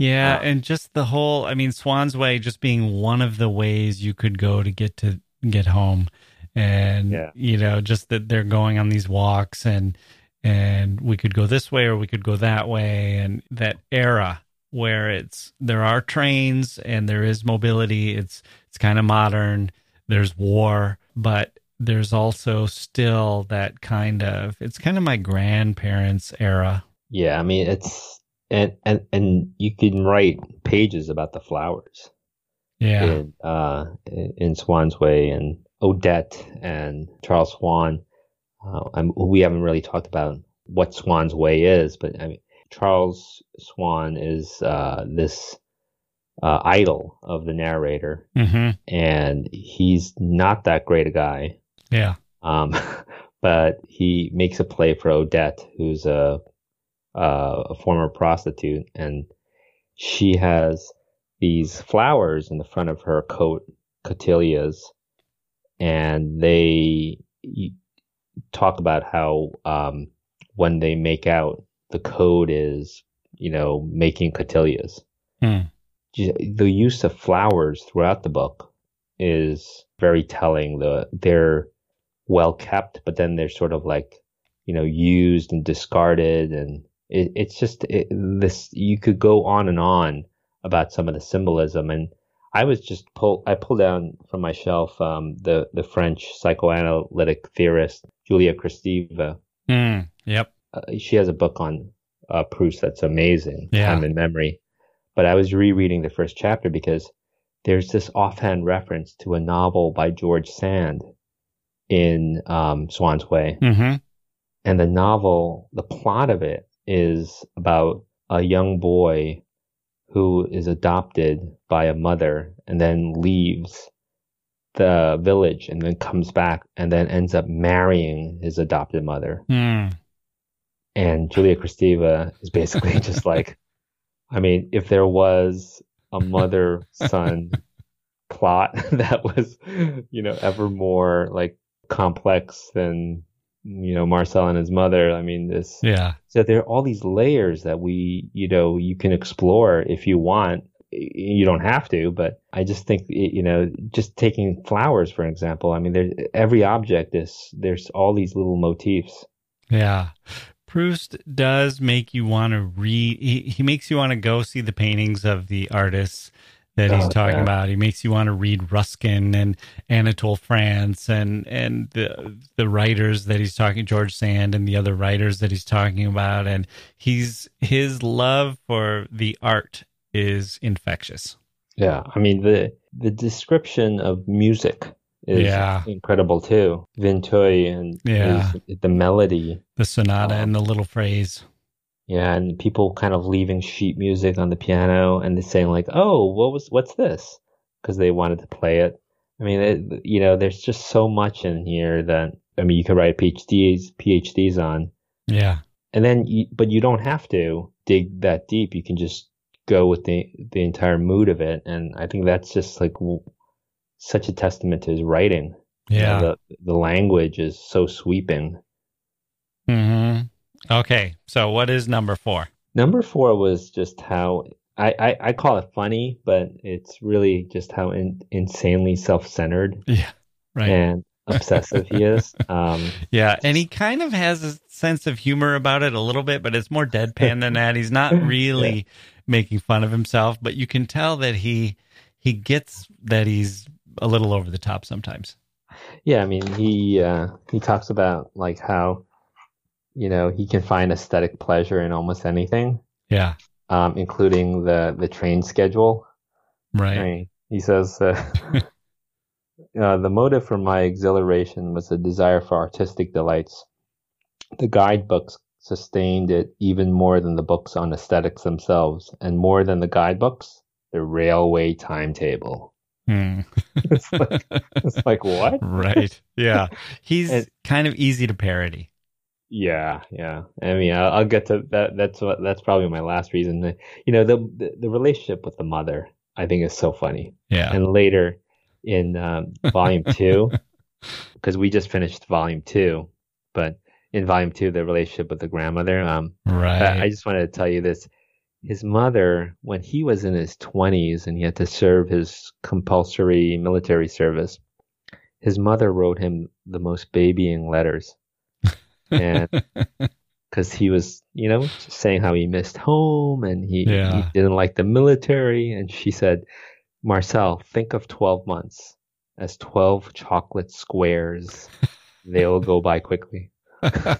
Speaker 1: Yeah, and just the whole, I mean, Swan's Way just being one of the ways you could go to get home. And, just that they're going on these walks and we could go this way or we could go that way. And that era where there are trains and there is mobility. It's kind of modern. There's war, but there's also still that it's kind of my grandparents' era.
Speaker 3: Yeah, I mean, it's, and you can write pages about the flowers.
Speaker 1: Yeah.
Speaker 3: In Swan's Way, and Odette and Charles Swan. We haven't really talked about what Swan's Way is, but I mean, Charles Swan is this idol of the narrator, and he's not that great a guy.
Speaker 1: Yeah.
Speaker 3: But he makes a play for Odette, who's a former prostitute, and she has these flowers in the front of her coat, catilias, and they talk about how when they make out, the code is, making catilias. The use of flowers throughout the book is very telling. They're well kept, but then they're sort of like, used and discarded, and it's just this. You could go on and on about some of the symbolism, and I pulled down from my shelf the French psychoanalytic theorist Julia Kristeva.
Speaker 1: Yep.
Speaker 3: She has a book on Proust that's amazing, Time and Memory. But I was rereading the first chapter because there's this offhand reference to a novel by George Sand in Swan's Way. And the novel, the plot of it is about a young boy who is adopted by a mother and then leaves the village and then comes back and then ends up marrying his adopted mother. And Julia Kristeva is basically just like, I mean, if there was a mother-son plot that was, ever more like complex than, Marcel and his mother, I mean, this.
Speaker 1: Yeah.
Speaker 3: So there are all these layers that you can explore if you want. You don't have to, but I just think, just taking flowers, for example, I mean, every object there's all these little motifs.
Speaker 1: Yeah. Proust does make you want to read. He makes you want to go see the paintings of the artists that he's talking about. He makes you want to read Ruskin and Anatole France and the writers that he's talking, George Sand and the other writers that he's talking about. And his love for the art is infectious.
Speaker 3: Yeah, I mean the description of music is incredible too. Vinteuil and the melody,
Speaker 1: the sonata and the little phrase.
Speaker 3: Yeah, and people kind of leaving sheet music on the piano and they're saying like, "Oh, what's this?" Because they wanted to play it. I mean, there's just so much in here that you could write PhDs on. Yeah, and then but you don't have to dig that deep. You can just go with the entire mood of it, and I think that's just like such a testament to his writing. Yeah, the language is so sweeping.
Speaker 1: Okay, so what is number 4?
Speaker 3: Number 4 was just how I call it funny, but it's really just how insanely self-centered, and obsessive he is.
Speaker 1: And he kind of has a sense of humor about it a little bit, but it's more deadpan than that. He's not really making fun of himself, but you can tell that he gets that he's a little over the top sometimes.
Speaker 3: Yeah, I mean, he talks about like how he can find aesthetic pleasure in almost anything. Yeah. Including the train schedule. Right. I mean, he says, the motive for my exhilaration was a desire for artistic delights. The guidebooks sustained it even more than the books on aesthetics themselves, and more than the guidebooks, the railway timetable. It's like what?
Speaker 1: Right. Yeah. He's kind of easy to parody.
Speaker 3: Yeah. I mean, I'll get to that. That's probably my last reason. The relationship with the mother, I think, is so funny. Yeah. And later in volume 2, because we just finished volume 2, but in volume 2, the relationship with the grandmother. Right. I just wanted to tell you this. his mother, when he was in his 20s and he had to serve his compulsory military service, his mother wrote him the most babying letters. And because he was, just saying how he missed home and he didn't like the military. And she said, Marcel, think of 12 months as 12 chocolate squares. They will go by quickly. I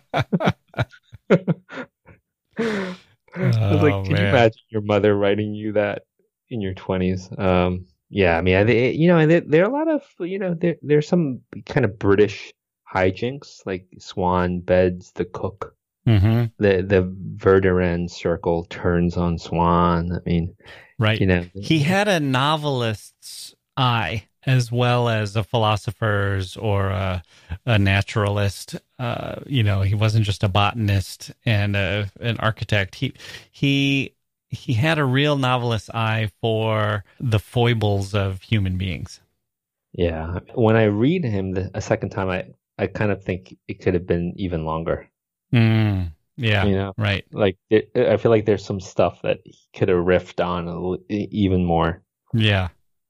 Speaker 3: was like, can you imagine your mother writing you that in your 20s? Yeah, I mean, there are a lot of, there's some kind of British hijinks, like Swan beds the cook.
Speaker 1: Mm-hmm.
Speaker 3: The Verdurin circle turns on Swan. I mean,
Speaker 1: right. He had a novelist's eye as well as a philosopher's or a naturalist. He wasn't just a botanist and an architect. He had a real novelist's eye for the foibles of human beings.
Speaker 3: Yeah. When I read him a second time, I kind of think it could have been even longer.
Speaker 1: Yeah. Right.
Speaker 3: Like I feel like there's some stuff that he could have riffed on even more.
Speaker 1: Yeah.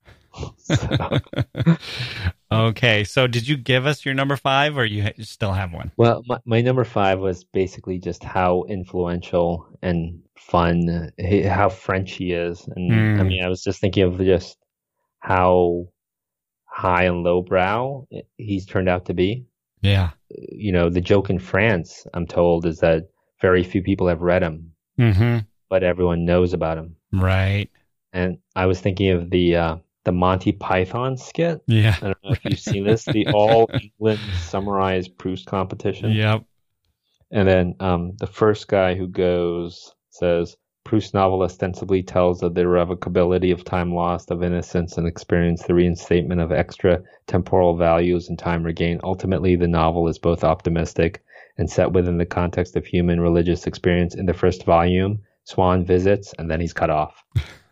Speaker 1: Okay. So did you give us your number 5 or you still have one?
Speaker 3: Well, my number 5 was basically just how influential and fun, how French he is. And I mean, I was just thinking of just how high and lowbrow he's turned out to be.
Speaker 1: Yeah.
Speaker 3: The joke in France, I'm told, is that very few people have read him, but everyone knows about him.
Speaker 1: Right.
Speaker 3: And I was thinking of the Monty Python skit.
Speaker 1: Yeah.
Speaker 3: I don't know if you've seen this, the All England Summarized Proust competition.
Speaker 1: Yep.
Speaker 3: And then the first guy who goes says, Proust novel ostensibly tells of the irrevocability of time lost, of innocence and experience, the reinstatement of extra temporal values and time regained. Ultimately, the novel is both optimistic and set within the context of human religious experience. In the first volume, Swan visits, and then he's cut off.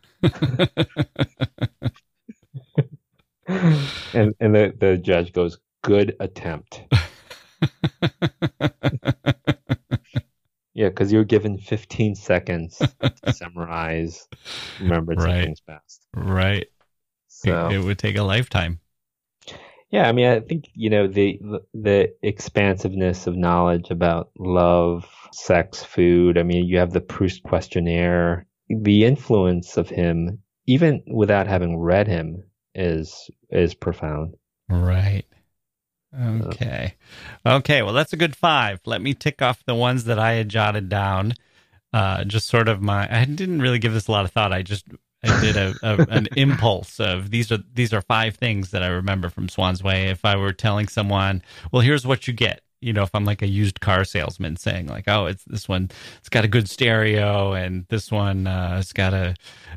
Speaker 3: and the judge goes, good attempt. Yeah, because you're given 15 seconds to summarize, remember things fast.
Speaker 1: Right. So it would take a lifetime.
Speaker 3: Yeah, I mean, I think, the expansiveness of knowledge about love, sex, food. I mean, you have the Proust questionnaire. The influence of him, even without having read him, is profound.
Speaker 1: Right. Okay. Well, that's a good 5. Let me tick off the ones that I had jotted down. Just sort of I didn't really give this a lot of thought. I did an impulse of these are 5 things that I remember from Swan's Way. If I were telling someone, well, here's what you get. If I'm like a used car salesman saying like, oh, it's this one, it's got a good stereo, and this one, it's got a,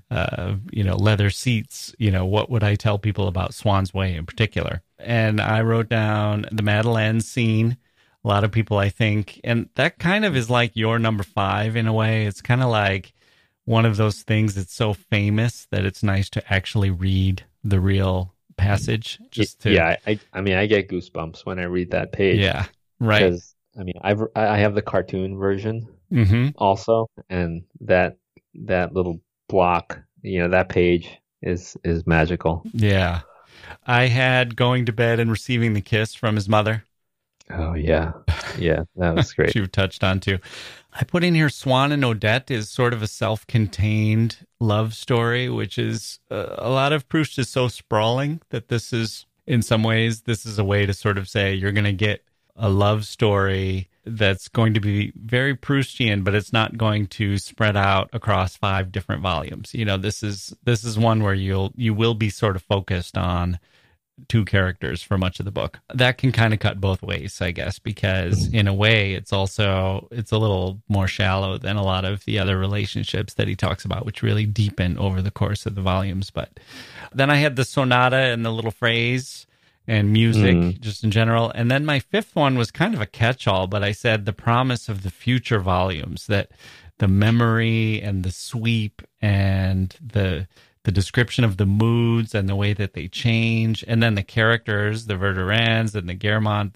Speaker 1: leather seats. What would I tell people about Swan's Way in particular? And I wrote down the Madeleine scene. A lot of people, I think, and that kind of is like your number 5 in a way. It's kind of like one of those things that's so famous that it's nice to actually read the real passage.
Speaker 3: I mean, I get goosebumps when I read that page.
Speaker 1: Yeah. Right.
Speaker 3: Because I mean, I have the cartoon version also, and that little block, that page is magical.
Speaker 1: Yeah, I had going to bed and receiving the kiss from his mother.
Speaker 3: Oh yeah, that was great.
Speaker 1: You've touched on too. I put in here Swan and Odette is sort of a self-contained love story, which is a lot of Proust is so sprawling that this is in some ways a way to sort of say you're going to get a love story that's going to be very Proustian, but it's not going to spread out across 5 different volumes. This is one where you will be sort of focused on 2 characters for much of the book. That can kind of cut both ways, I guess, because in a way it's a little more shallow than a lot of the other relationships that he talks about, which really deepen over the course of the volumes. But then I had the sonata and the little phrase and music just in general. And then my 5th one was kind of a catch-all, but I said the promise of the future volumes, that the memory and the sweep and the description of the moods and the way that they change, and then the characters, the Verdurins and the Guermantes,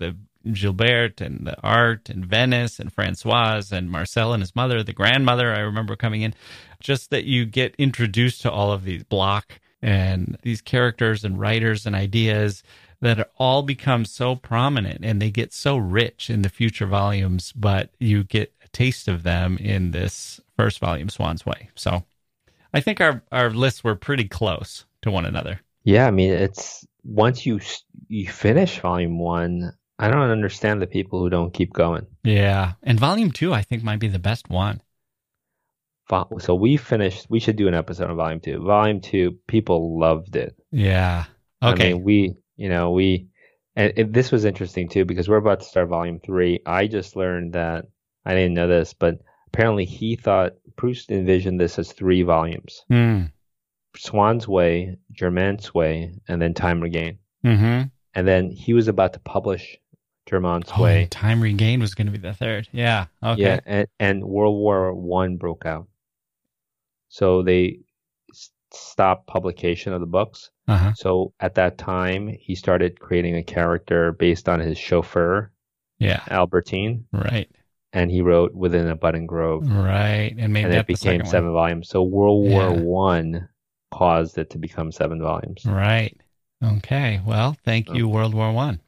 Speaker 1: Gilbert and the art and Venice and Francoise and Marcel and his mother, the grandmother, I remember coming in. Just that you get introduced to all of these Bloch and these characters and writers and ideas that all become so prominent and they get so rich in the future volumes, but you get a taste of them in this first volume, Swan's Way. So I think our lists were pretty close to one another.
Speaker 3: Yeah, I mean, it's once you finish volume 1, I don't understand the people who don't keep going.
Speaker 1: Yeah, and volume 2 I think might be the best one.
Speaker 3: So we finished. We should do an episode on volume 2. Volume 2, people loved it.
Speaker 1: Yeah. Okay.
Speaker 3: I mean, and this was interesting too because we're about to start volume 3. I just learned that I didn't know this, but apparently he thought Proust envisioned this as 3 volumes: Swan's Way, Germain's Way, and then Time Regained.
Speaker 1: Mm-hmm.
Speaker 3: And then he was about to publish Germain's Way.
Speaker 1: Time Regained was going to be the third. Yeah. Okay.
Speaker 3: Yeah, and World War I broke out, so they stopped publication of the books.
Speaker 1: Uh-huh.
Speaker 3: So at that time, he started creating a character based on his chauffeur, Albertine.
Speaker 1: Right.
Speaker 3: And he wrote Within a Budding Grove.
Speaker 1: Right. And
Speaker 3: it became 7 volumes. So World War I caused it to become 7 volumes.
Speaker 1: Right. Okay. Well, thank you, World War I.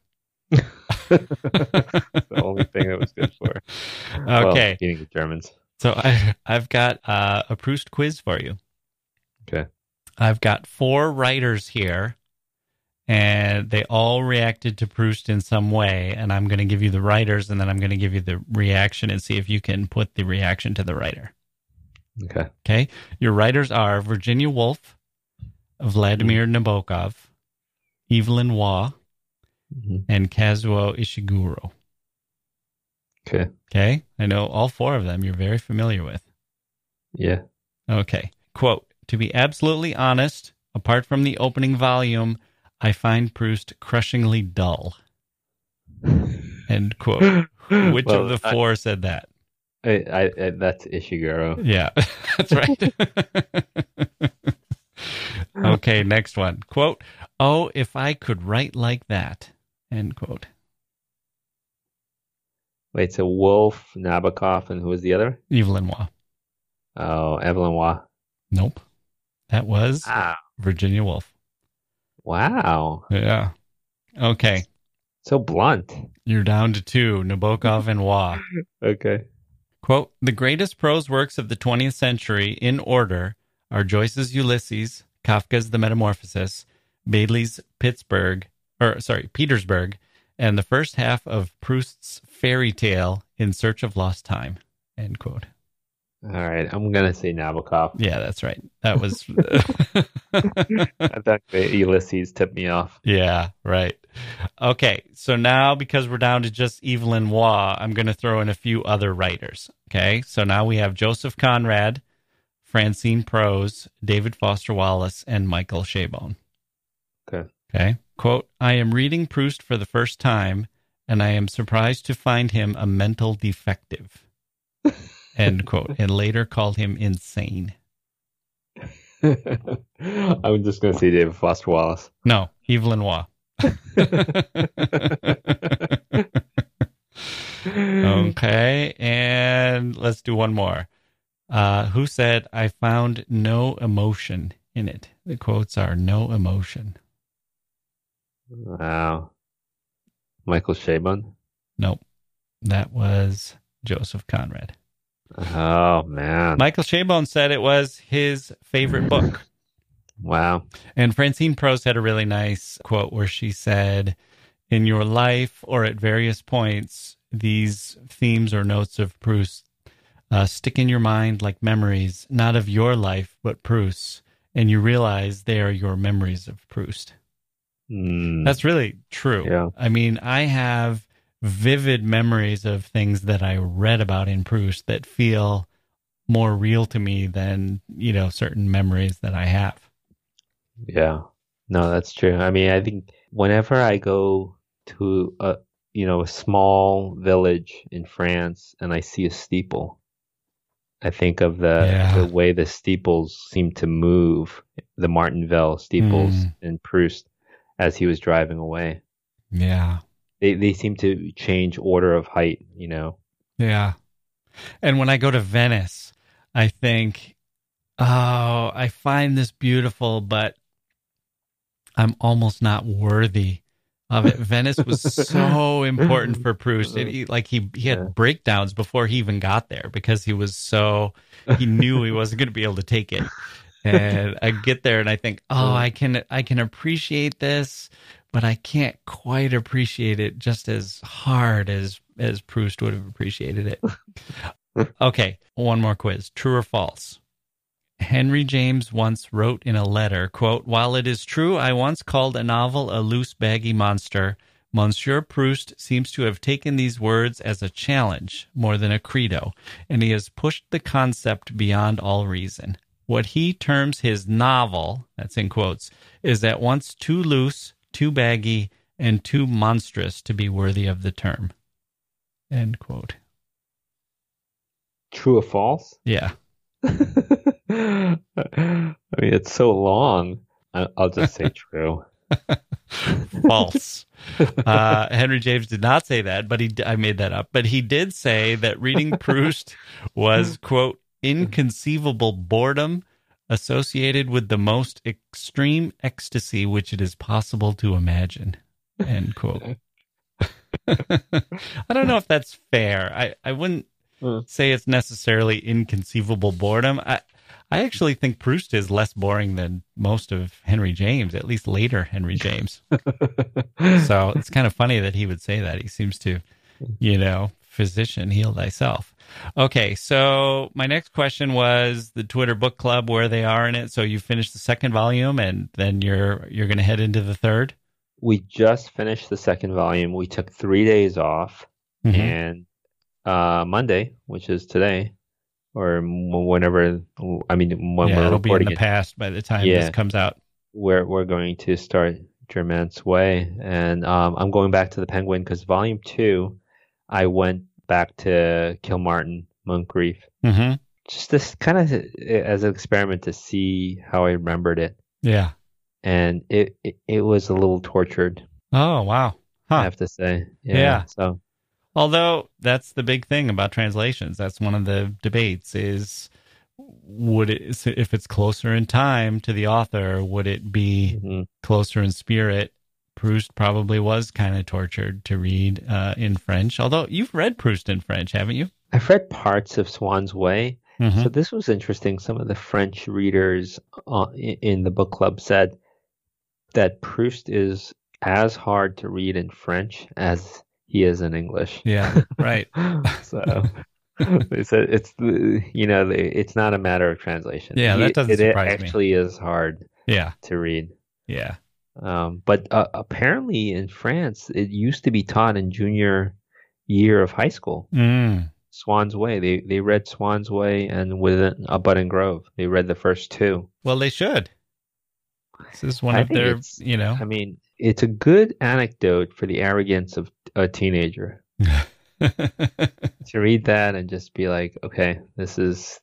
Speaker 3: The only thing that was good for it.
Speaker 1: Okay.
Speaker 3: Beating the Germans.
Speaker 1: So I've got a Proust quiz for you.
Speaker 3: Okay.
Speaker 1: I've got 4 writers here, and they all reacted to Proust in some way, and I'm going to give you the writers, and then I'm going to give you the reaction and see if you can put the reaction to the writer. Okay? Your writers are Virginia Woolf, Vladimir Nabokov, Evelyn Waugh, and Kazuo Ishiguro. Okay? I know all 4 of them you're very familiar with.
Speaker 3: Yeah.
Speaker 1: Okay. Quote, "To be absolutely honest, apart from the opening volume, I find Proust crushingly dull." End quote. Which of the 4 said that?
Speaker 3: That's Ishiguro.
Speaker 1: Yeah, that's right. Okay, next one. Quote, "Oh, if I could write like that." End quote.
Speaker 3: Wait, so Wolf, Nabokov, and who was the other?
Speaker 1: Evelyn Waugh.
Speaker 3: Oh, Evelyn Waugh.
Speaker 1: Nope. That was Virginia Woolf.
Speaker 3: Wow.
Speaker 1: Yeah. Okay.
Speaker 3: So blunt.
Speaker 1: You're down to 2, Nabokov and Waugh.
Speaker 3: Okay.
Speaker 1: Quote, "The greatest prose works of the 20th century, in order, are Joyce's Ulysses, Kafka's The Metamorphosis, Bailey's Petersburg, and the first half of Proust's fairy tale, In Search of Lost Time." End quote.
Speaker 3: All right, I'm going to say Nabokov.
Speaker 1: Yeah, that's right. That was...
Speaker 3: I thought the Ulysses tipped me off.
Speaker 1: Yeah, right. Okay, so now because we're down to just Evelyn Waugh, I'm going to throw in a few other writers. Okay, so now we have Joseph Conrad, Francine Prose, David Foster Wallace, and Michael Chabon. Okay. Quote, "I am reading Proust for the first time, and I am surprised to find him a mental defective." End quote. And later called him insane.
Speaker 3: I'm just going to say David Foster Wallace.
Speaker 1: No, Evelyn Waugh. Okay, and let's do one more. Who said, "I found no emotion in it"? The quotes are "no emotion."
Speaker 3: Wow. Michael Chabon?
Speaker 1: Nope. That was Joseph Conrad.
Speaker 3: Oh, man.
Speaker 1: Michael Chabon said it was his favorite book.
Speaker 3: Wow.
Speaker 1: And Francine Prose had a really nice quote where she said, "In your life or at various points, these themes or notes of Proust stick in your mind like memories, not of your life, but Proust's, and you realize they are your memories of Proust." That's really true.
Speaker 3: Yeah.
Speaker 1: I mean, I have vivid memories of things that I read about in Proust that feel more real to me than, certain memories that I have.
Speaker 3: Yeah. No, that's true. I mean, I think whenever I go to a small village in France and I see a steeple, I think of the way the steeples seem to move, the Martinville steeples in Proust as he was driving away.
Speaker 1: Yeah.
Speaker 3: they seem to change order of height, you know.
Speaker 1: Yeah. And when I go to Venice, I think, oh, I find this beautiful, but I'm almost not worthy of it. Venice was so important for Proust. He had breakdowns before he even got there because he knew he wasn't going to be able to take it. And I get there and I think, oh, I can appreciate this, but I can't quite appreciate it just as hard as Proust would have appreciated it. Okay, one more quiz. True or false? Henry James once wrote in a letter, quote, "While it is true I once called a novel a loose, baggy monster, Monsieur Proust seems to have taken these words as a challenge more than a credo, and he has pushed the concept beyond all reason. What he terms his novel," that's in quotes, "is at once too loose, too baggy, and too monstrous to be worthy of the term." End quote.
Speaker 3: True or false?
Speaker 1: Yeah.
Speaker 3: I mean, it's so long. I'll just say true.
Speaker 1: False. Henry James did not say that, but I made that up. But he did say that reading Proust was, quote, "inconceivable boredom associated with the most extreme ecstasy which it is possible to imagine," end quote. I don't know if that's fair. I wouldn't say it's necessarily inconceivable boredom. I actually think Proust is less boring than most of Henry James, at least later Henry James. So it's kind of funny that he would say that. He seems to, physician, heal thyself. Okay, so my next question was the Twitter book club, where they are in it. So you finished the second volume, and then you're going to head into the third?
Speaker 3: We just finished the second volume. We took 3 days off, and Monday, which is today, or whenever, when we're
Speaker 1: it'll be in
Speaker 3: recording
Speaker 1: the past by the time this comes out.
Speaker 3: We're going to start Germain's Way, and I'm going back to the Penguin because volume 2, I went back to Kilmartin, Moncrief, just this kind of as an experiment to see how I remembered it.
Speaker 1: Yeah,
Speaker 3: and it was a little tortured.
Speaker 1: Oh wow,
Speaker 3: I have to say, So.
Speaker 1: Although that's the big thing about translations. That's one of the debates is, if it's closer in time to the author, would it be closer in spirit? Proust probably was kind of tortured to read in French. Although you've read Proust in French, haven't you?
Speaker 3: I've read parts of Swann's Way. So this was interesting. Some of the French readers in the book club said that Proust is as hard to read in French as he is in English.
Speaker 1: Yeah, right.
Speaker 3: So they said it's not a matter of translation.
Speaker 1: Yeah, that doesn't surprise me.
Speaker 3: It actually is hard to read.
Speaker 1: Yeah.
Speaker 3: But apparently in France, it used to be taught in junior year of high school. Swann's Way. They read Swann's Way and Within a Budding Grove. They read the first two.
Speaker 1: Well, they should. This is one of their,
Speaker 3: I mean, it's a good anecdote for the arrogance of a teenager to read that and just be like, okay, this is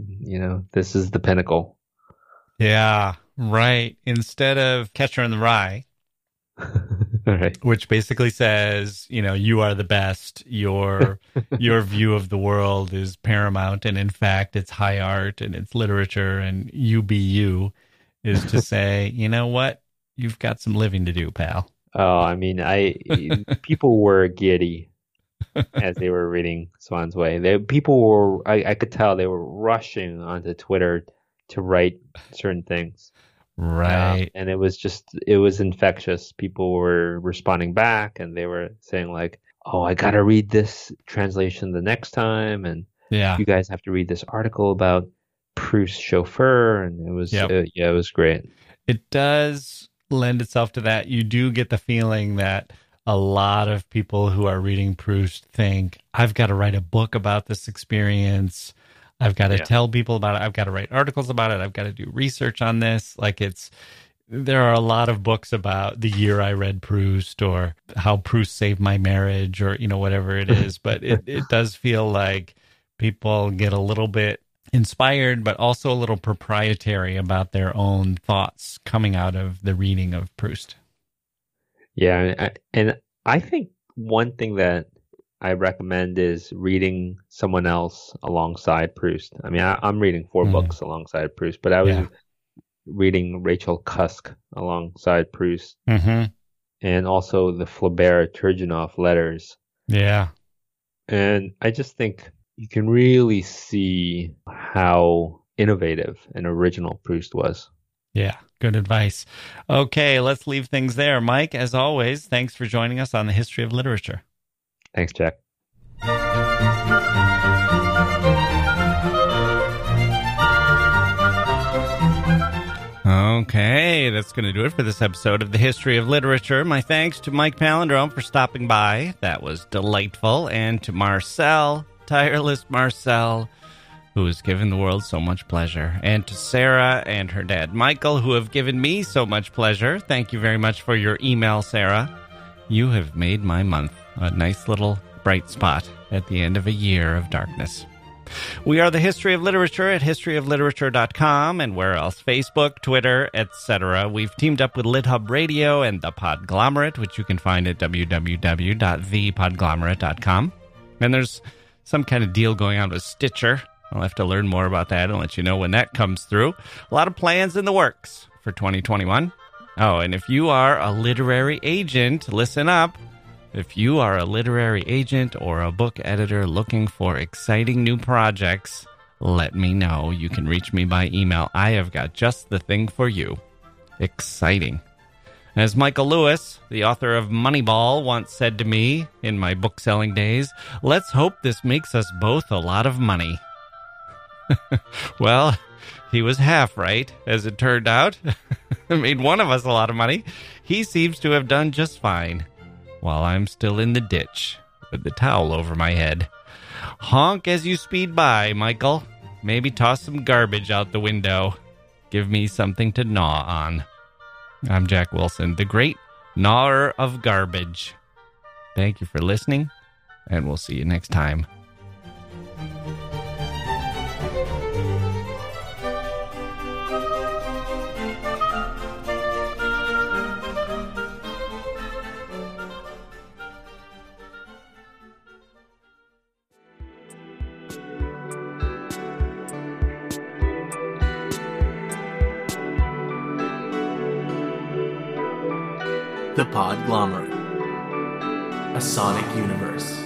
Speaker 3: the pinnacle.
Speaker 1: Yeah, right. Instead of Catcher in the Rye,
Speaker 3: right,
Speaker 1: which basically says, you are the best. Your view of the world is paramount, and in fact, it's high art and it's literature, and you be you, is to say, you know what, you've got some living to do, pal.
Speaker 3: Oh, I mean, people were giddy as they were reading Swann's Way. I could tell they were rushing onto Twitter to write certain things.
Speaker 1: Right.
Speaker 3: And it was infectious. People were responding back and they were saying like, oh, I got to read this translation the next time. And you guys have to read this article about Proust's chauffeur. And it was, it was great.
Speaker 1: It does lend itself to that. You do get the feeling that a lot of people who are reading Proust think, I've got to write a book about this experience. I've got to tell people about it. I've got to write articles about it. I've got to do research on this. There are a lot of books about the year I read Proust or how Proust saved my marriage or, whatever it is. But it does feel like people get a little bit inspired, but also a little proprietary about their own thoughts coming out of the reading of Proust.
Speaker 3: Yeah. And I think one thing that I recommend is reading someone else alongside Proust. I mean, I'm reading 4 books alongside Proust, but I was reading Rachel Cusk alongside Proust, and also the Flaubert-Turgenev letters.
Speaker 1: Yeah.
Speaker 3: And I just think you can really see how innovative and original Proust was.
Speaker 1: Yeah, good advice. Okay, let's leave things there. Mike, as always, thanks for joining us on the History of Literature.
Speaker 3: Thanks, Jack.
Speaker 1: Okay, that's going to do it for this episode of the History of Literature. My thanks to Mike Palindrome for stopping by. That was delightful. And to Marcel, tireless Marcel, who has given the world so much pleasure. And to Sarah and her dad, Michael, who have given me so much pleasure. Thank you very much for your email, Sarah. You have made my month a nice little bright spot at the end of a year of darkness. We are the History of Literature at historyofliterature.com and where else? Facebook, Twitter, etc. We've teamed up with LitHub Radio and The Podglomerate, which you can find at www.thepodglomerate.com. And there's some kind of deal going on with Stitcher. I'll have to learn more about that and let you know when that comes through. A lot of plans in the works for 2021. Oh, and if you are a literary agent, listen up. If you are a literary agent or a book editor looking for exciting new projects, let me know. You can reach me by email. I have got just the thing for you. Exciting. As Michael Lewis, the author of Moneyball, once said to me in my book-selling days, let's hope this makes us both a lot of money. Well, he was half right, as it turned out. It made one of us a lot of money. He seems to have done just fine, while I'm still in the ditch with the towel over my head. Honk as you speed by, Michael. Maybe toss some garbage out the window. Give me something to gnaw on. I'm Jack Wilson, the great gnawer of garbage. Thank you for listening, and we'll see you next time.
Speaker 4: The Podglomerate, a sonic universe.